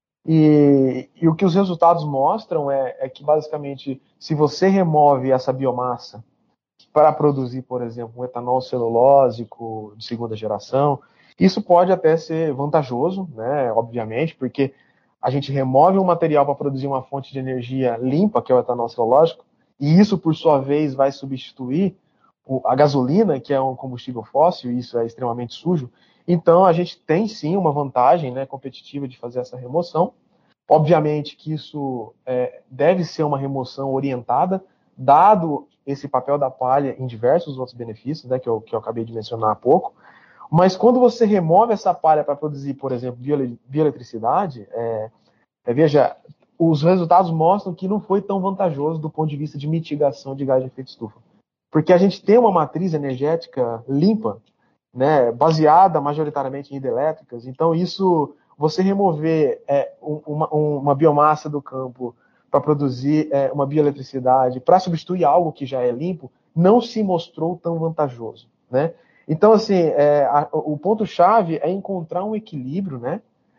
E o que os resultados mostram é que, basicamente, se você remove essa biomassa para produzir, por exemplo, um etanol celulósico de segunda geração, isso pode até ser vantajoso, né, obviamente, porque a gente remove um material para produzir uma fonte de energia limpa, que é o etanol celulósico, e isso, por sua vez, vai substituir a gasolina, que é um combustível fóssil, e isso é extremamente sujo. Então, a gente tem, sim, uma vantagem, né, competitiva de fazer essa remoção. Obviamente que isso deve ser uma remoção orientada, dado esse papel da palha em diversos outros benefícios, né, que eu acabei de mencionar há pouco. Mas quando você remove essa palha para produzir, por exemplo, bioeletricidade, veja, os resultados mostram que não foi tão vantajoso do ponto de vista de mitigação de gás de efeito estufa. Porque a gente tem uma matriz energética limpa, né, baseada majoritariamente em hidrelétricas, então isso, você remover uma biomassa do campo para produzir uma bioeletricidade, para substituir algo que já é limpo, não se mostrou tão vantajoso, né? Então, assim, o ponto-chave é encontrar um equilíbrio, né?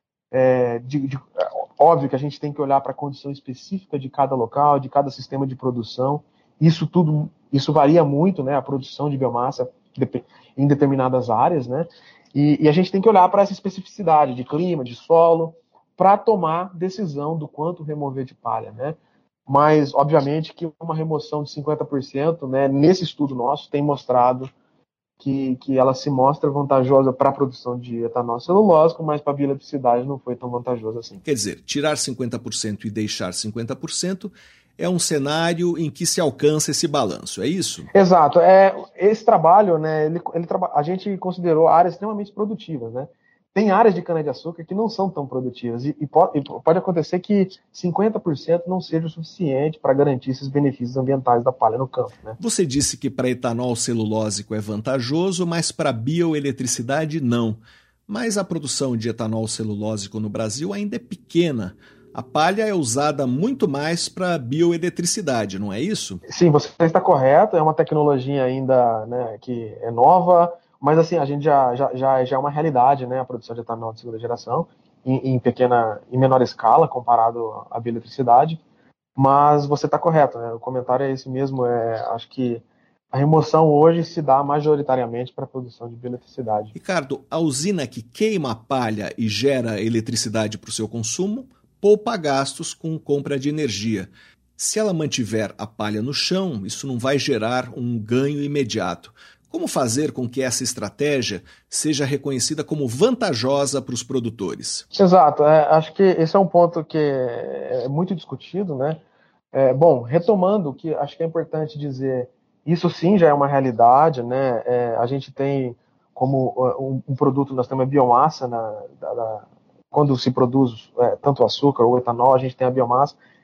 Óbvio que a gente tem que olhar para a condição específica de cada local, de cada sistema de produção. Isso varia muito, né? A produção de biomassa em determinadas áreas, né? E a gente tem que olhar para essa especificidade de clima, de solo, para tomar decisão do quanto remover de palha, né? Mas, obviamente, que uma remoção de 50%, né, nesse estudo nosso, tem mostrado que ela se mostra vantajosa para a produção de etanol celulósico, mas para a bioeletricidade não foi tão vantajosa assim. Quer dizer, tirar 50% e deixar 50% é um cenário em que se alcança esse balanço, é isso? Exato. Esse trabalho, né, a gente considerou áreas extremamente produtivas, né? Tem áreas de cana-de-açúcar que não são tão produtivas e pode acontecer que 50% não seja o suficiente para garantir esses benefícios ambientais da palha no campo, né? Você disse que para etanol celulósico é vantajoso, mas para bioeletricidade não. Mas a produção de etanol celulósico no Brasil ainda é pequena. A palha é usada muito mais para bioeletricidade, não é isso? Sim, você está correto. É uma tecnologia ainda, né, que é nova, mas assim, a gente já é uma realidade, né, a produção de etanol de segunda geração, em menor escala comparado à bioeletricidade. Mas você está correto, né? O comentário é esse mesmo. Acho que a remoção hoje se dá majoritariamente para a produção de bioeletricidade. Ricardo, a usina que queima a palha e gera eletricidade para o seu consumo poupa gastos com compra de energia. Se ela mantiver a palha no chão, isso não vai gerar um ganho imediato. Como fazer com que essa estratégia seja reconhecida como vantajosa para os produtores? Exato. Acho que esse é um ponto que é muito discutido, né? Bom, retomando, que acho que é importante dizer, isso sim já é uma realidade, né? A gente tem como um produto, nós temos a biomassa, quando se produz tanto o açúcar ou o etanol, a gente tem a biomassa,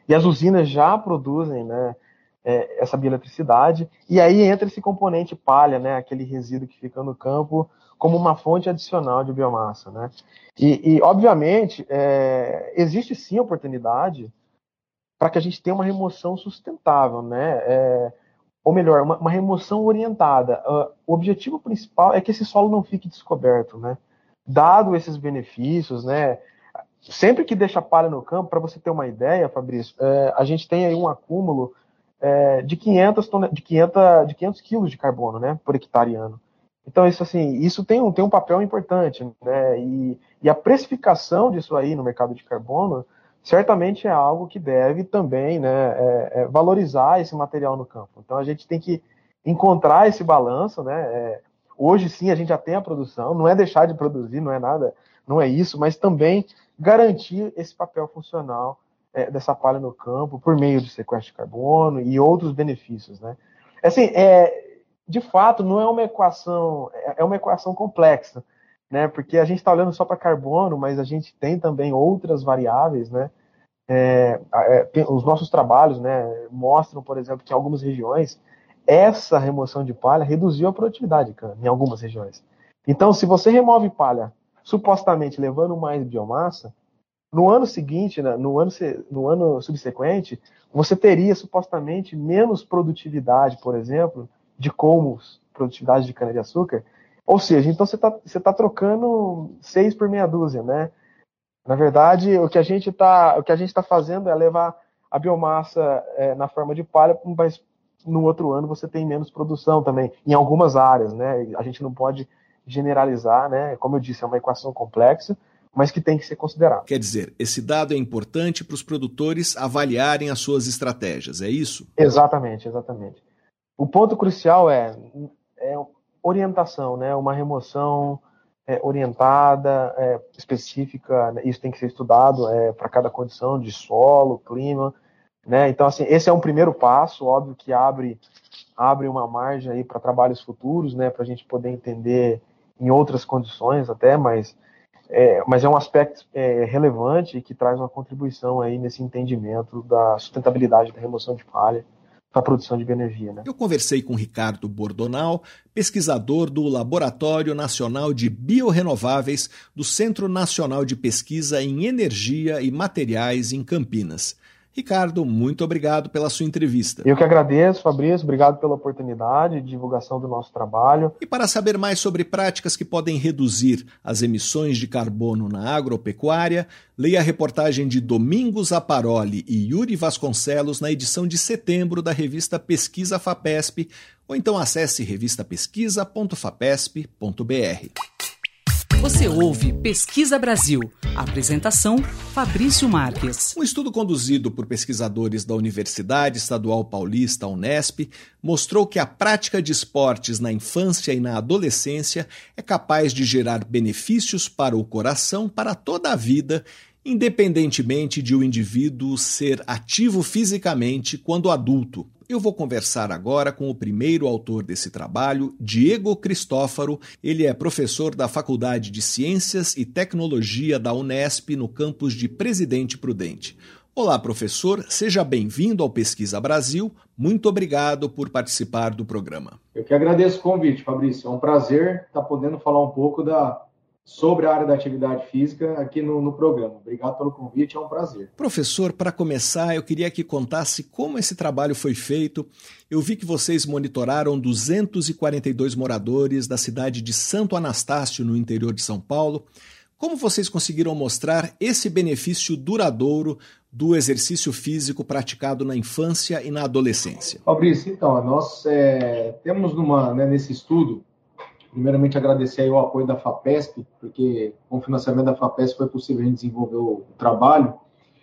E as usinas já produzem, né, essa bioeletricidade, e aí entra esse componente palha, né, aquele resíduo que fica no campo, como uma fonte adicional de biomassa, né? E obviamente, existe sim oportunidade para que a gente tenha uma remoção sustentável, né? Ou melhor, uma remoção orientada. O objetivo principal é que esse solo não fique descoberto, né? Dado esses benefícios, né? Sempre que deixa palha no campo, para você ter uma ideia, Fabrício, a gente tem aí um acúmulo de 500 quilos de carbono, né, por hectare ano. Então, isso tem um papel importante, né, e a precificação disso aí no mercado de carbono certamente é algo que deve também, né, valorizar esse material no campo. Então, a gente tem que encontrar esse balanço, né. Hoje, sim, a gente já tem a produção, não é deixar de produzir, não é nada, não é isso, mas também garantir esse papel funcional dessa palha no campo por meio de sequestro de carbono e outros benefícios, né? Assim, de fato, não é uma equação, é uma equação complexa, né? Porque a gente está olhando só para carbono, mas a gente tem também outras variáveis, né? Os nossos trabalhos, né, mostram, por exemplo, que em algumas regiões essa remoção de palha reduziu a produtividade de cana, em algumas regiões. Então, se você remove palha supostamente levando mais biomassa, no ano seguinte, né, no ano subsequente, você teria supostamente menos produtividade, por exemplo, de colmos, produtividade de cana-de-açúcar. Ou seja, então você tá trocando 6 por meia dúzia, né? Na verdade, o que a gente está fazendo é levar a biomassa na forma de palha, mas no outro ano você tem menos produção também, em algumas áreas, né? A gente não pode generalizar, né? Como eu disse, é uma equação complexa, mas que tem que ser considerado. Quer dizer, esse dado é importante para os produtores avaliarem as suas estratégias, é isso? Exatamente. O ponto crucial é orientação, né? Uma remoção orientada, específica, né? Isso tem que ser estudado para cada condição de solo, clima, né? Então, assim, esse é um primeiro passo, óbvio que abre uma margem aí para trabalhos futuros, né? Para a gente poder entender em outras condições até, mas é um aspecto relevante e que traz uma contribuição aí nesse entendimento da sustentabilidade da remoção de palha para a produção de bioenergia, né? Eu conversei com Ricardo Bordonal, pesquisador do Laboratório Nacional de Biorrenováveis do Centro Nacional de Pesquisa em Energia e Materiais em Campinas. Ricardo, muito obrigado pela sua entrevista. Eu que agradeço, Fabrício, obrigado pela oportunidade de divulgação do nosso trabalho. E para saber mais sobre práticas que podem reduzir as emissões de carbono na agropecuária, leia a reportagem de Domingos Aparoli e Yuri Vasconcelos na edição de setembro da revista Pesquisa FAPESP, ou então acesse revistapesquisa.fapesp.br. Você ouve Pesquisa Brasil. Apresentação, Fabrício Marques. Um estudo conduzido por pesquisadores da Universidade Estadual Paulista, Unesp, mostrou que a prática de esportes na infância e na adolescência é capaz de gerar benefícios para o coração para toda a vida, independentemente de o indivíduo ser ativo fisicamente quando adulto. Eu vou conversar agora com o primeiro autor desse trabalho, Diego Cristófaro. Ele é professor da Faculdade de Ciências e Tecnologia da Unesp, no campus de Presidente Prudente. Olá, professor. Seja bem-vindo ao Pesquisa Brasil. Muito obrigado por participar do programa. Eu que agradeço o convite, Fabrício. É um prazer estar podendo falar um pouco sobre a área da atividade física aqui no programa. Obrigado pelo convite, é um prazer. Professor, para começar, eu queria que contasse como esse trabalho foi feito. Eu vi que vocês monitoraram 242 moradores da cidade de Santo Anastácio, no interior de São Paulo. Como vocês conseguiram mostrar esse benefício duradouro do exercício físico praticado na infância e na adolescência? Fabrício, então, nós temos nesse estudo, primeiramente, agradecer aí o apoio da FAPESP, porque com o financiamento da FAPESP foi possível a gente desenvolver o trabalho.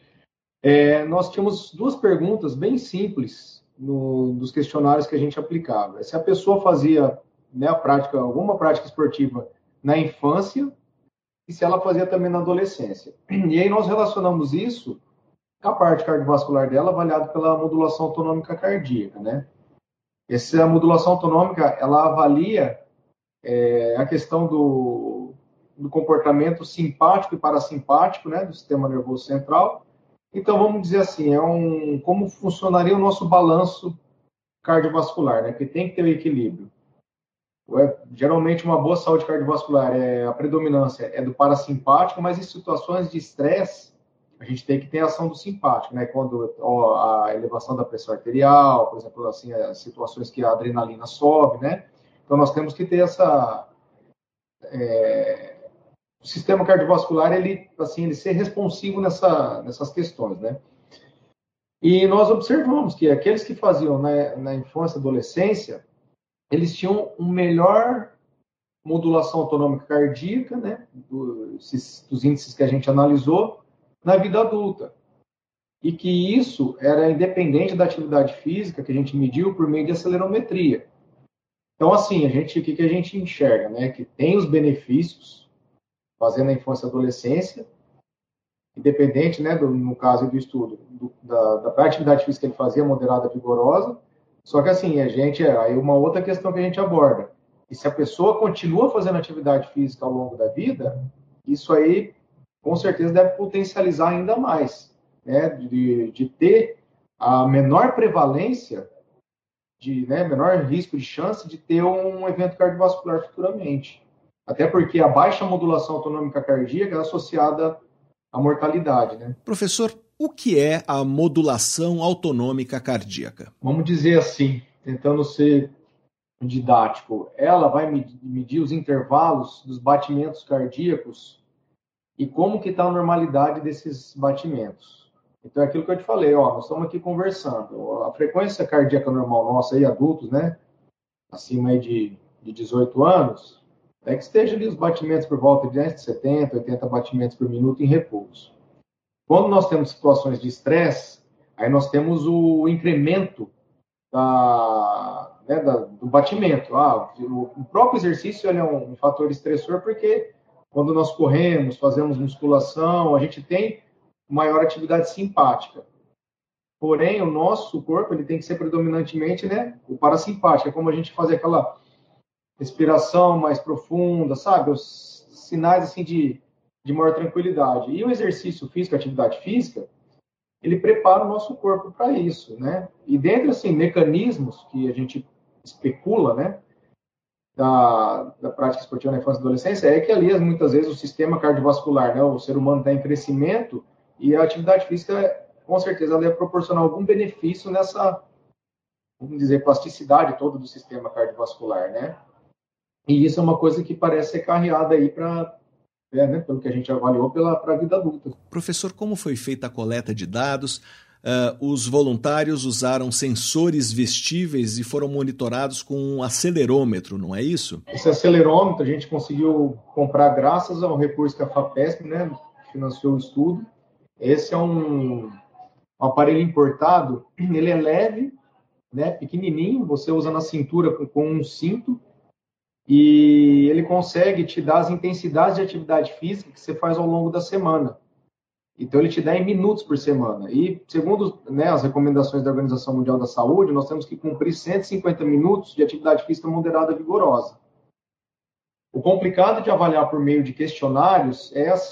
Nós tínhamos duas perguntas bem simples dos questionários que a gente aplicava. Se a pessoa fazia alguma prática esportiva na infância e se ela fazia também na adolescência. E aí nós relacionamos isso com a parte cardiovascular dela, avaliada pela modulação autonômica cardíaca, né? Essa modulação autonômica, ela avalia a questão do comportamento simpático e parasimpático, né, do sistema nervoso central, Então, vamos dizer assim, como funcionaria o nosso balanço cardiovascular, né? Que tem que ter o equilíbrio. Geralmente, uma boa saúde cardiovascular, a predominância é do parasimpático, mas em situações de estresse, a gente tem que ter a ação do simpático, né? Quando a elevação da pressão arterial, por exemplo, assim, as situações que a adrenalina sobe, né? Então, nós temos que ter o sistema cardiovascular, ele ser responsivo nessas questões, né? E nós observamos que aqueles que faziam na infância e adolescência, eles tinham uma melhor modulação autonômica cardíaca, né? Dos índices que a gente analisou, na vida adulta. E que isso era independente da atividade física que a gente mediu por meio de acelerometria. Então, assim, o que a gente enxerga, né? Que tem os benefícios fazendo na infância e adolescência, independente, né, no caso do estudo, da atividade física que ele fazia, moderada, vigorosa. Só que, assim, aí uma outra questão que a gente aborda. E se a pessoa continua fazendo atividade física ao longo da vida, isso aí, com certeza, deve potencializar ainda mais, né, de ter a menor prevalência, menor risco de chance de ter um evento cardiovascular futuramente. Até porque a baixa modulação autonômica cardíaca é associada à mortalidade, né? Professor, o que é a modulação autonômica cardíaca? Vamos dizer assim, tentando ser didático, ela vai medir os intervalos dos batimentos cardíacos e como que está a normalidade desses batimentos. Então, é aquilo que eu te falei, nós estamos aqui conversando. A frequência cardíaca normal nossa, aí, adultos, né, acima aí de 18 anos, é que esteja ali os batimentos por volta de 70, 80 batimentos por minuto em repouso. Quando nós temos situações de estresse, aí nós temos o incremento do batimento. O próprio exercício ele é um fator estressor porque quando nós corremos, fazemos musculação, a gente tem maior atividade simpática. Porém, o nosso corpo ele tem que ser predominantemente, né, o parasimpático, é como a gente fazer aquela respiração mais profunda, sabe? Os sinais assim de maior tranquilidade. E o exercício físico, a atividade física, ele prepara o nosso corpo para isso, né? E dentre, assim, mecanismos que a gente especula, né, da prática esportiva na infância e adolescência, é que ali, muitas vezes, o sistema cardiovascular, né, o ser humano está em crescimento e a atividade física, com certeza, ela deve proporcionar algum benefício nessa, vamos dizer, plasticidade toda do sistema cardiovascular, né? E isso é uma coisa que parece ser carreada aí pelo que a gente avaliou, para a vida adulta. Professor, como foi feita a coleta de dados? Os voluntários usaram sensores vestíveis e foram monitorados com um acelerômetro, não é isso? Esse acelerômetro a gente conseguiu comprar graças ao recurso que a FAPESP, né, financiou o estudo. Esse é um aparelho importado, ele é leve, né, pequenininho, você usa na cintura com um cinto, e ele consegue te dar as intensidades de atividade física que você faz ao longo da semana. Então, ele te dá em minutos por semana. E, segundo, né, as recomendações da Organização Mundial da Saúde, nós temos que cumprir 150 minutos de atividade física moderada vigorosa. O complicado de avaliar por meio de questionários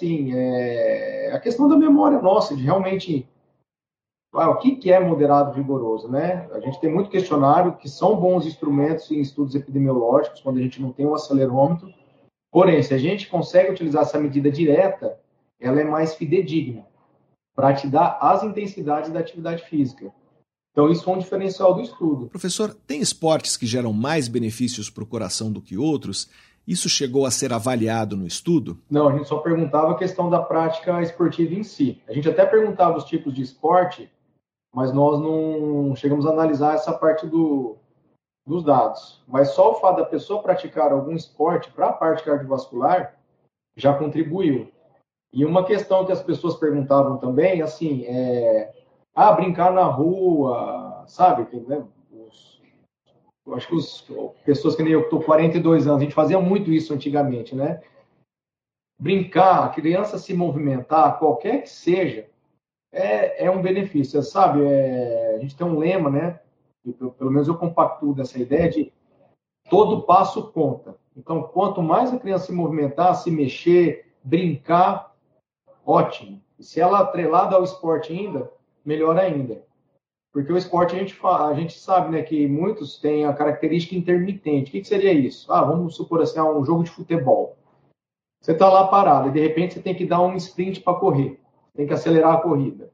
é a questão da memória nossa, de realmente o que é moderado vigoroso, né? A gente tem muito questionário que são bons instrumentos em estudos epidemiológicos, quando a gente não tem um acelerômetro. Porém, se a gente consegue utilizar essa medida direta, ela é mais fidedigna para te dar as intensidades da atividade física. Então, isso é um diferencial do estudo. Professor, tem esportes que geram mais benefícios para o coração do que outros? Isso chegou a ser avaliado no estudo? Não, a gente só perguntava a questão da prática esportiva em si. A gente até perguntava os tipos de esporte, mas nós não chegamos a analisar essa parte dos dados. Mas só o fato da pessoa praticar algum esporte para a parte cardiovascular já contribuiu. E uma questão que as pessoas perguntavam também, assim, brincar na rua, sabe? Né? Acho que pessoas que nem eu, que estou 42 anos, a gente fazia muito isso antigamente, né? Brincar, a criança se movimentar, qualquer que seja, é um benefício, sabe? A gente tem um lema, né? E pelo menos eu compactuo dessa ideia de todo passo conta. Então, quanto mais a criança se movimentar, se mexer, brincar, ótimo. E se ela atrelada ao esporte ainda, melhor ainda. Porque o esporte a gente sabe, né, que muitos têm a característica intermitente. O que seria isso? Vamos supor assim, um jogo de futebol. Você está lá parado e de repente você tem que dar um sprint para correr. Tem que acelerar a corrida.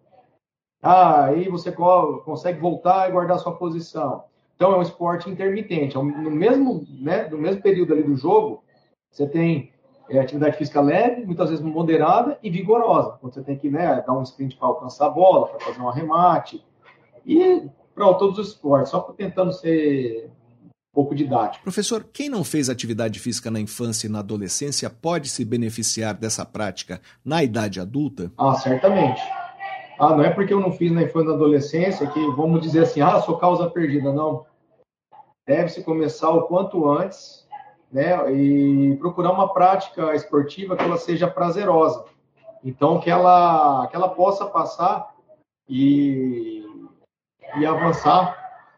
Aí você consegue voltar e guardar sua posição. Então é um esporte intermitente. No mesmo período ali do jogo, você tem atividade física leve, muitas vezes moderada e vigorosa. Quando você tem que dar um sprint para alcançar a bola, para fazer um arremate. E para todos os esportes, só tentando ser um pouco didático. Professor, quem não fez atividade física na infância e na adolescência pode se beneficiar dessa prática na idade adulta? Certamente. Não é porque eu não fiz na infância e na adolescência que vamos dizer assim, sou causa perdida. Não. Deve-se começar o quanto antes, né, e procurar uma prática esportiva que ela seja prazerosa. Então, que ela possa passar e avançar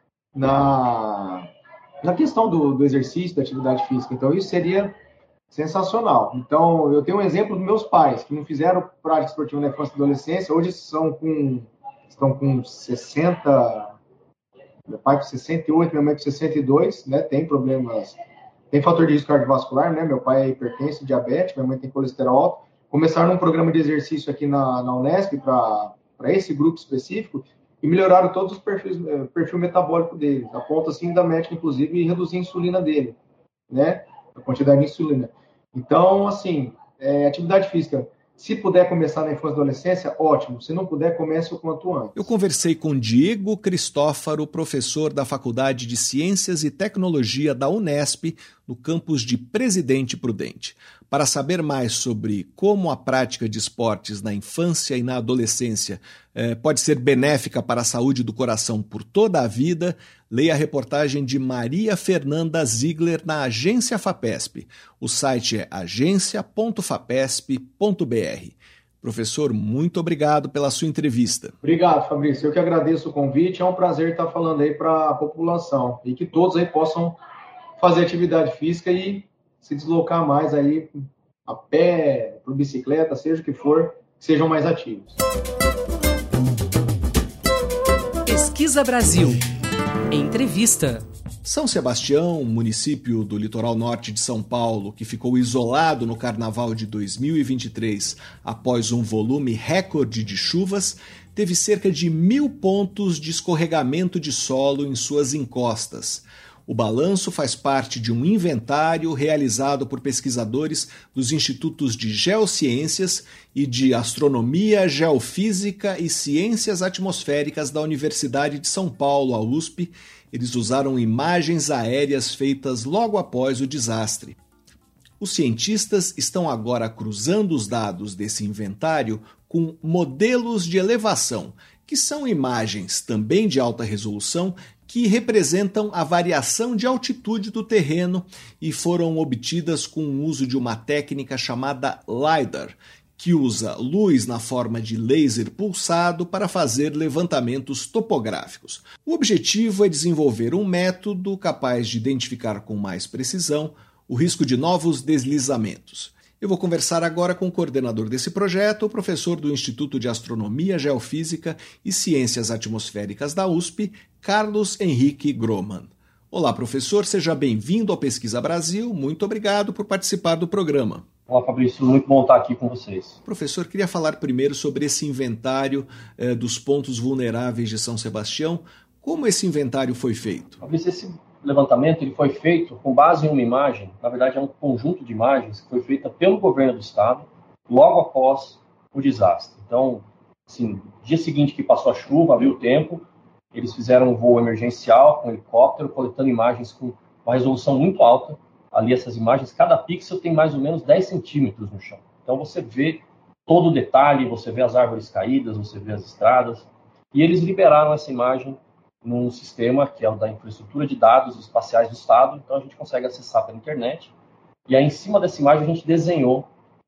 na questão do exercício, da atividade física. Então, isso seria sensacional. Então, eu tenho um exemplo dos meus pais, que não fizeram prática esportiva na infância e adolescência, hoje estão com 60, meu pai com 68, minha mãe com 62, né, tem problemas, tem fator de risco cardiovascular, né, meu pai é hipertenso, diabético, minha mãe tem colesterol alto, começaram um programa de exercício aqui na Unesp para esse grupo específico, e melhoraram todos os perfil metabólico dele, a ponto assim da médica, inclusive, reduzir a insulina dele, né? A quantidade de insulina. Então, assim, atividade física, se puder começar na infância e adolescência, ótimo. Se não puder, comece o quanto antes. Eu conversei com Diego Cristófaro, professor da Faculdade de Ciências e Tecnologia da Unesp, no campus de Presidente Prudente. Para saber mais sobre como a prática de esportes na infância e na adolescência pode ser benéfica para a saúde do coração por toda a vida, leia a reportagem de Maria Fernanda Ziegler na Agência FAPESP. O site é agencia.fapesp.br. Professor, muito obrigado pela sua entrevista. Obrigado, Fabrício. Eu que agradeço o convite. É um prazer estar falando aí para a população e que todos aí possam fazer atividade física e se deslocar mais aí a pé, por bicicleta, seja o que for, que sejam mais ativos. Pesquisa Brasil. Entrevista. São Sebastião, município do litoral norte de São Paulo, que ficou isolado no carnaval de 2023 após um volume recorde de chuvas, teve cerca de 1.000 pontos de escorregamento de solo em suas encostas. O balanço faz parte de um inventário realizado por pesquisadores dos Institutos de Geociências e de Astronomia, Geofísica e Ciências Atmosféricas da Universidade de São Paulo, a USP. Eles usaram imagens aéreas feitas logo após o desastre. Os cientistas estão agora cruzando os dados desse inventário com modelos de elevação, que são imagens também de alta resolução que representam a variação de altitude do terreno e foram obtidas com o uso de uma técnica chamada LiDAR, que usa luz na forma de laser pulsado para fazer levantamentos topográficos. O objetivo é desenvolver um método capaz de identificar com mais precisão o risco de novos deslizamentos. Eu vou conversar agora com o coordenador desse projeto, o professor do Instituto de Astronomia, Geofísica e Ciências Atmosféricas da USP, Carlos Henrique Grohmann. Olá, professor, seja bem-vindo ao Pesquisa Brasil. Muito obrigado por participar do programa. Olá, Fabrício, muito bom estar aqui com vocês. Professor, queria falar primeiro sobre esse inventário dos pontos vulneráveis de São Sebastião. Como esse inventário foi feito? Fabrício, esse levantamento ele foi feito com base em uma imagem, na verdade é um conjunto de imagens que foi feita pelo governo do estado logo após o desastre. Então, assim, dia seguinte que passou a chuva, abriu o tempo, eles fizeram um voo emergencial com helicóptero, coletando imagens com uma resolução muito alta. Ali essas imagens, cada pixel tem mais ou menos 10 centímetros no chão. Então você vê todo o detalhe, você vê as árvores caídas, você vê as estradas. E eles liberaram essa imagem num sistema que é o da infraestrutura de dados espaciais do Estado, então a gente consegue acessar pela internet. E aí, em cima dessa imagem, a gente desenhou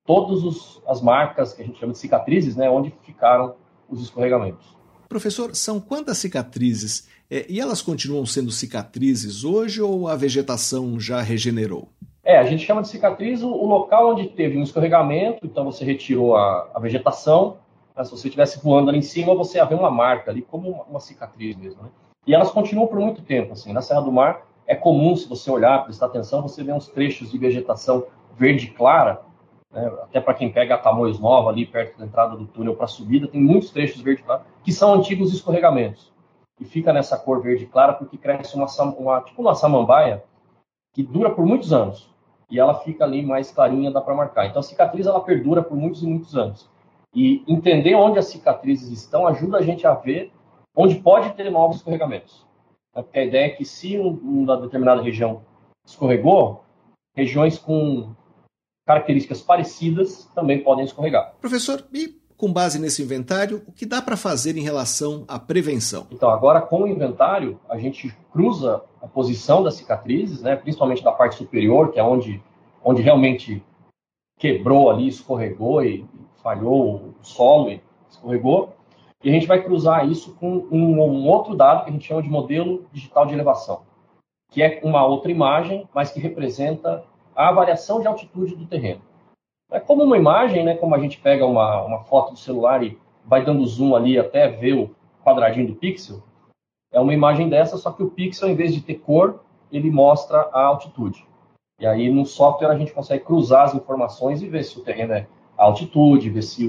todas as marcas, que a gente chama de cicatrizes, né, onde ficaram os escorregamentos. Professor, são quantas cicatrizes? E elas continuam sendo cicatrizes hoje ou a vegetação já regenerou? A gente chama de cicatriz o local onde teve um escorregamento, então você retirou a vegetação, Se você estivesse voando ali em cima, você ia ver uma marca ali, como uma cicatriz mesmo, né? E elas continuam por muito tempo, assim. Na Serra do Mar é comum, se você olhar, prestar atenção, você vê uns trechos de vegetação verde clara, né? Até para quem pega a Tamoios Nova ali perto da entrada do túnel para a subida, tem muitos trechos verde clara que são antigos escorregamentos. E fica nessa cor verde clara porque cresce tipo uma samambaia que dura por muitos anos. E ela fica ali mais clarinha, dá para marcar. Então a cicatriz ela perdura por muitos e muitos anos. E entender onde as cicatrizes estão ajuda a gente a ver onde pode ter novos escorregamentos. Porque a ideia é que se uma determinada região escorregou, regiões com características parecidas também podem escorregar. Professor, e com base nesse inventário, o que dá para fazer em relação à prevenção? Então, agora com o inventário, a gente cruza a posição das cicatrizes, né, principalmente da parte superior, que é onde realmente quebrou ali, escorregou e falhou o solo e escorregou. E a gente vai cruzar isso com um outro dado que a gente chama de modelo digital de elevação, que é uma outra imagem, mas que representa a variação de altitude do terreno. É como uma imagem, né, como a gente pega uma foto do celular e vai dando zoom ali até ver o quadradinho do pixel. É uma imagem dessa, só que o pixel, em vez de ter cor, ele mostra a altitude. E aí, no software, a gente consegue cruzar as informações e ver se o terreno é a altitude, ver se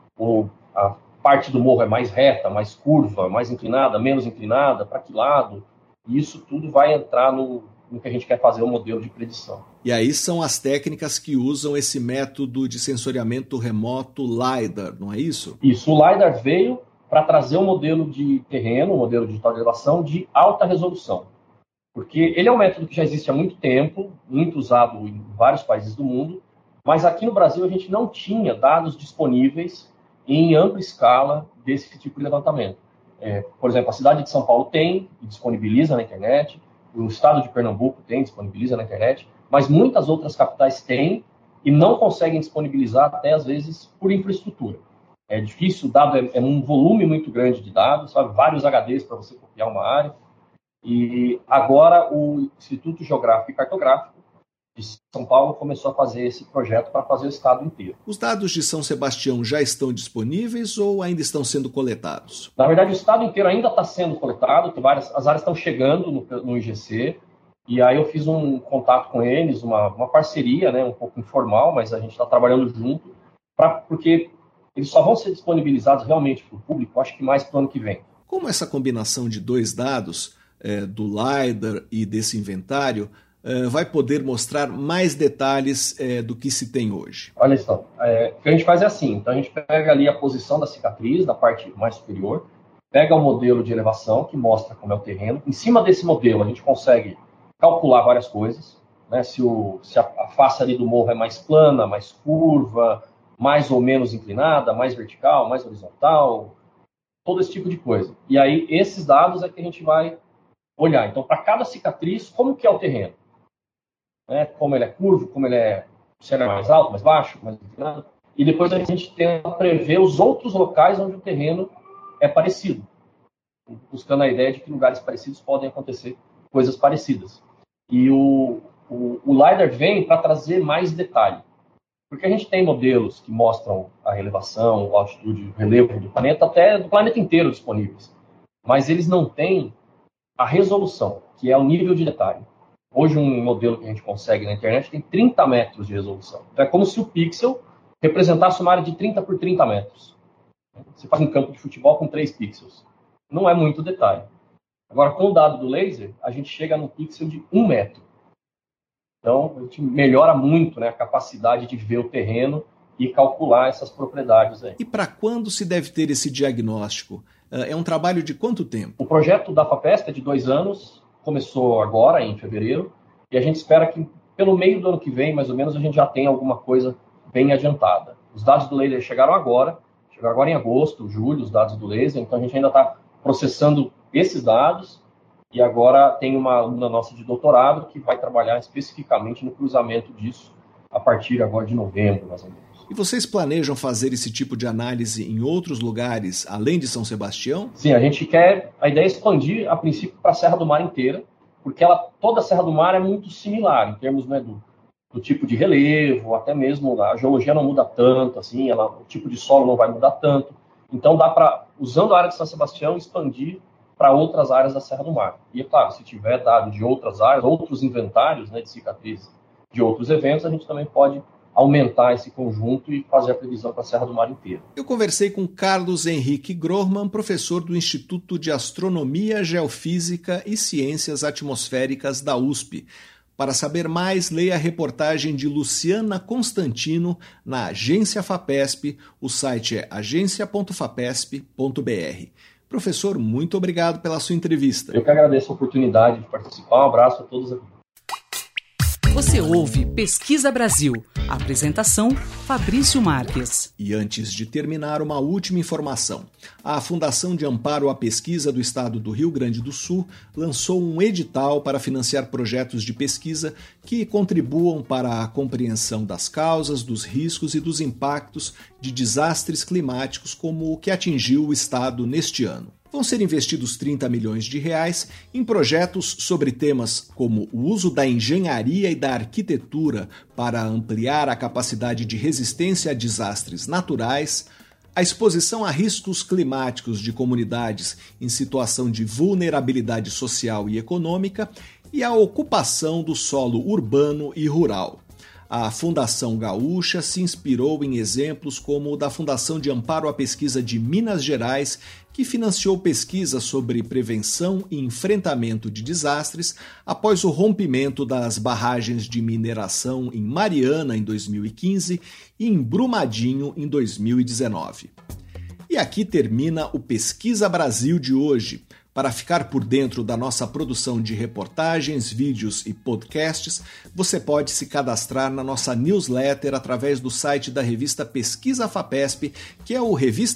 a parte do morro é mais reta, mais curva, mais inclinada, menos inclinada, para que lado. E isso tudo vai entrar no que a gente quer fazer, o modelo de predição. E aí são as técnicas que usam esse método de sensoriamento remoto LiDAR, não é isso? Isso, o LiDAR veio para trazer um modelo de terreno, um modelo digital de elevação de alta resolução. Porque ele é um método que já existe há muito tempo, muito usado em vários países do mundo, mas aqui no Brasil a gente não tinha dados disponíveis em ampla escala desse tipo de levantamento. Por exemplo, a cidade de São Paulo tem e disponibiliza na internet, o estado de Pernambuco tem, disponibiliza na internet, mas muitas outras capitais têm e não conseguem disponibilizar até, às vezes, por infraestrutura. É difícil, o dado é um volume muito grande de dados, sabe? Vários HDs para você copiar uma área. E agora o Instituto Geográfico e Cartográfico de São Paulo começou a fazer esse projeto para fazer o estado inteiro. Os dados de São Sebastião já estão disponíveis ou ainda estão sendo coletados? Na verdade, o estado inteiro ainda está sendo coletado, as áreas estão chegando no IGC, e aí eu fiz um contato com eles, uma parceria, né, um pouco informal, mas a gente está trabalhando junto, porque eles só vão ser disponibilizados realmente para o público, acho que mais para o ano que vem. Como essa combinação de dois dados, do LiDAR e desse inventário, vai poder mostrar mais detalhes do que se tem hoje? Olha só, o que a gente faz é assim, então a gente pega ali a posição da cicatriz, da parte mais superior, pega o modelo de elevação, que mostra como é o terreno, em cima desse modelo a gente consegue calcular várias coisas, né? Se a face ali do morro é mais plana, mais curva, mais ou menos inclinada, mais vertical, mais horizontal, todo esse tipo de coisa. E aí esses dados é que a gente vai olhar. Então, para cada cicatriz, como que é o terreno? Como ele é curvo, se ele é mais alto, mais baixo, mais inclinado. E depois a gente tenta prever os outros locais onde o terreno é parecido, buscando a ideia de que lugares parecidos podem acontecer coisas parecidas. E o LiDAR vem para trazer mais detalhe, porque a gente tem modelos que mostram a elevação, a altitude, o relevo do planeta, até do planeta inteiro disponíveis, mas eles não têm a resolução, que é o nível de detalhe. Hoje, um modelo que a gente consegue na internet tem 30 metros de resolução. Então, é como se o pixel representasse uma área de 30 por 30 metros. Você faz um campo de futebol com 3 pixels. Não é muito detalhe. Agora, com o dado do laser, a gente chega num pixel de 1 metro. Então, a gente melhora muito, né, a capacidade de ver o terreno e calcular essas propriedades aí. E para quando se deve ter esse diagnóstico? É um trabalho de quanto tempo? O projeto da FAPESP é de 2 anos. Começou agora, em fevereiro, e a gente espera que pelo meio do ano que vem, mais ou menos, a gente já tenha alguma coisa bem adiantada. Os dados do laser chegaram agora em agosto, julho, os dados do laser, então a gente ainda está processando esses dados, e agora tem uma aluna nossa de doutorado que vai trabalhar especificamente no cruzamento disso a partir agora de novembro, mais ou menos. E vocês planejam fazer esse tipo de análise em outros lugares, além de São Sebastião? Sim, a ideia é expandir, a princípio, para a Serra do Mar inteira, porque toda a Serra do Mar é muito similar, em termos, né, do tipo de relevo, até mesmo a geologia não muda tanto, assim, o tipo de solo não vai mudar tanto. Então dá para, usando a área de São Sebastião, expandir para outras áreas da Serra do Mar. E é claro, se tiver dado de outras áreas, outros inventários, né, de cicatrizes de outros eventos, a gente também pode aumentar esse conjunto e fazer a previsão para a Serra do Mar inteira. Eu conversei com Carlos Henrique Grohmann, professor do Instituto de Astronomia, Geofísica e Ciências Atmosféricas da USP. Para saber mais, leia a reportagem de Luciana Constantino na Agência FAPESP. O site é agencia.fapesp.br. Professor, muito obrigado pela sua entrevista. Eu que agradeço a oportunidade de participar. Um abraço a todos aqui. Você ouve Pesquisa Brasil. Apresentação, Fabrício Marques. E antes de terminar, uma última informação. A Fundação de Amparo à Pesquisa do Estado do Rio Grande do Sul lançou um edital para financiar projetos de pesquisa que contribuam para a compreensão das causas, dos riscos e dos impactos de desastres climáticos como o que atingiu o Estado neste ano. Vão ser investidos R$30 milhões em projetos sobre temas como o uso da engenharia e da arquitetura para ampliar a capacidade de resistência a desastres naturais, a exposição a riscos climáticos de comunidades em situação de vulnerabilidade social e econômica e a ocupação do solo urbano e rural. A Fundação Gaúcha se inspirou em exemplos como o da Fundação de Amparo à Pesquisa de Minas Gerais, que financiou pesquisa sobre prevenção e enfrentamento de desastres após o rompimento das barragens de mineração em Mariana em 2015 e em Brumadinho em 2019. E aqui termina o Pesquisa Brasil de hoje. Para ficar por dentro da nossa produção de reportagens, vídeos e podcasts, você pode se cadastrar na nossa newsletter através do site da revista Pesquisa FAPESP, que é o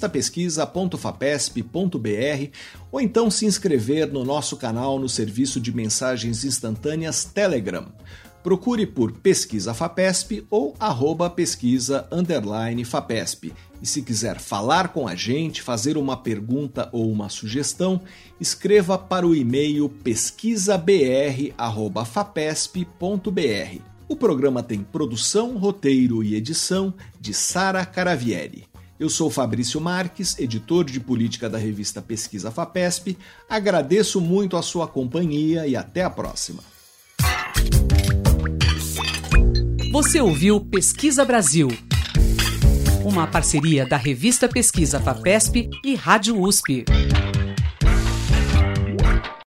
revistapesquisa.fapesp.br, ou então se inscrever no nosso canal no serviço de mensagens instantâneas Telegram. Procure por Pesquisa FAPESP ou @pesquisa_FAPESP. E se quiser falar com a gente, fazer uma pergunta ou uma sugestão, escreva para o e-mail pesquisabr@fapesp.br. O programa tem produção, roteiro e edição de Sara Caravieri. Eu sou Fabrício Marques, editor de política da revista Pesquisa FAPESP. Agradeço muito a sua companhia e até a próxima. Você ouviu Pesquisa Brasil, uma parceria da revista Pesquisa FAPESP e Rádio USP.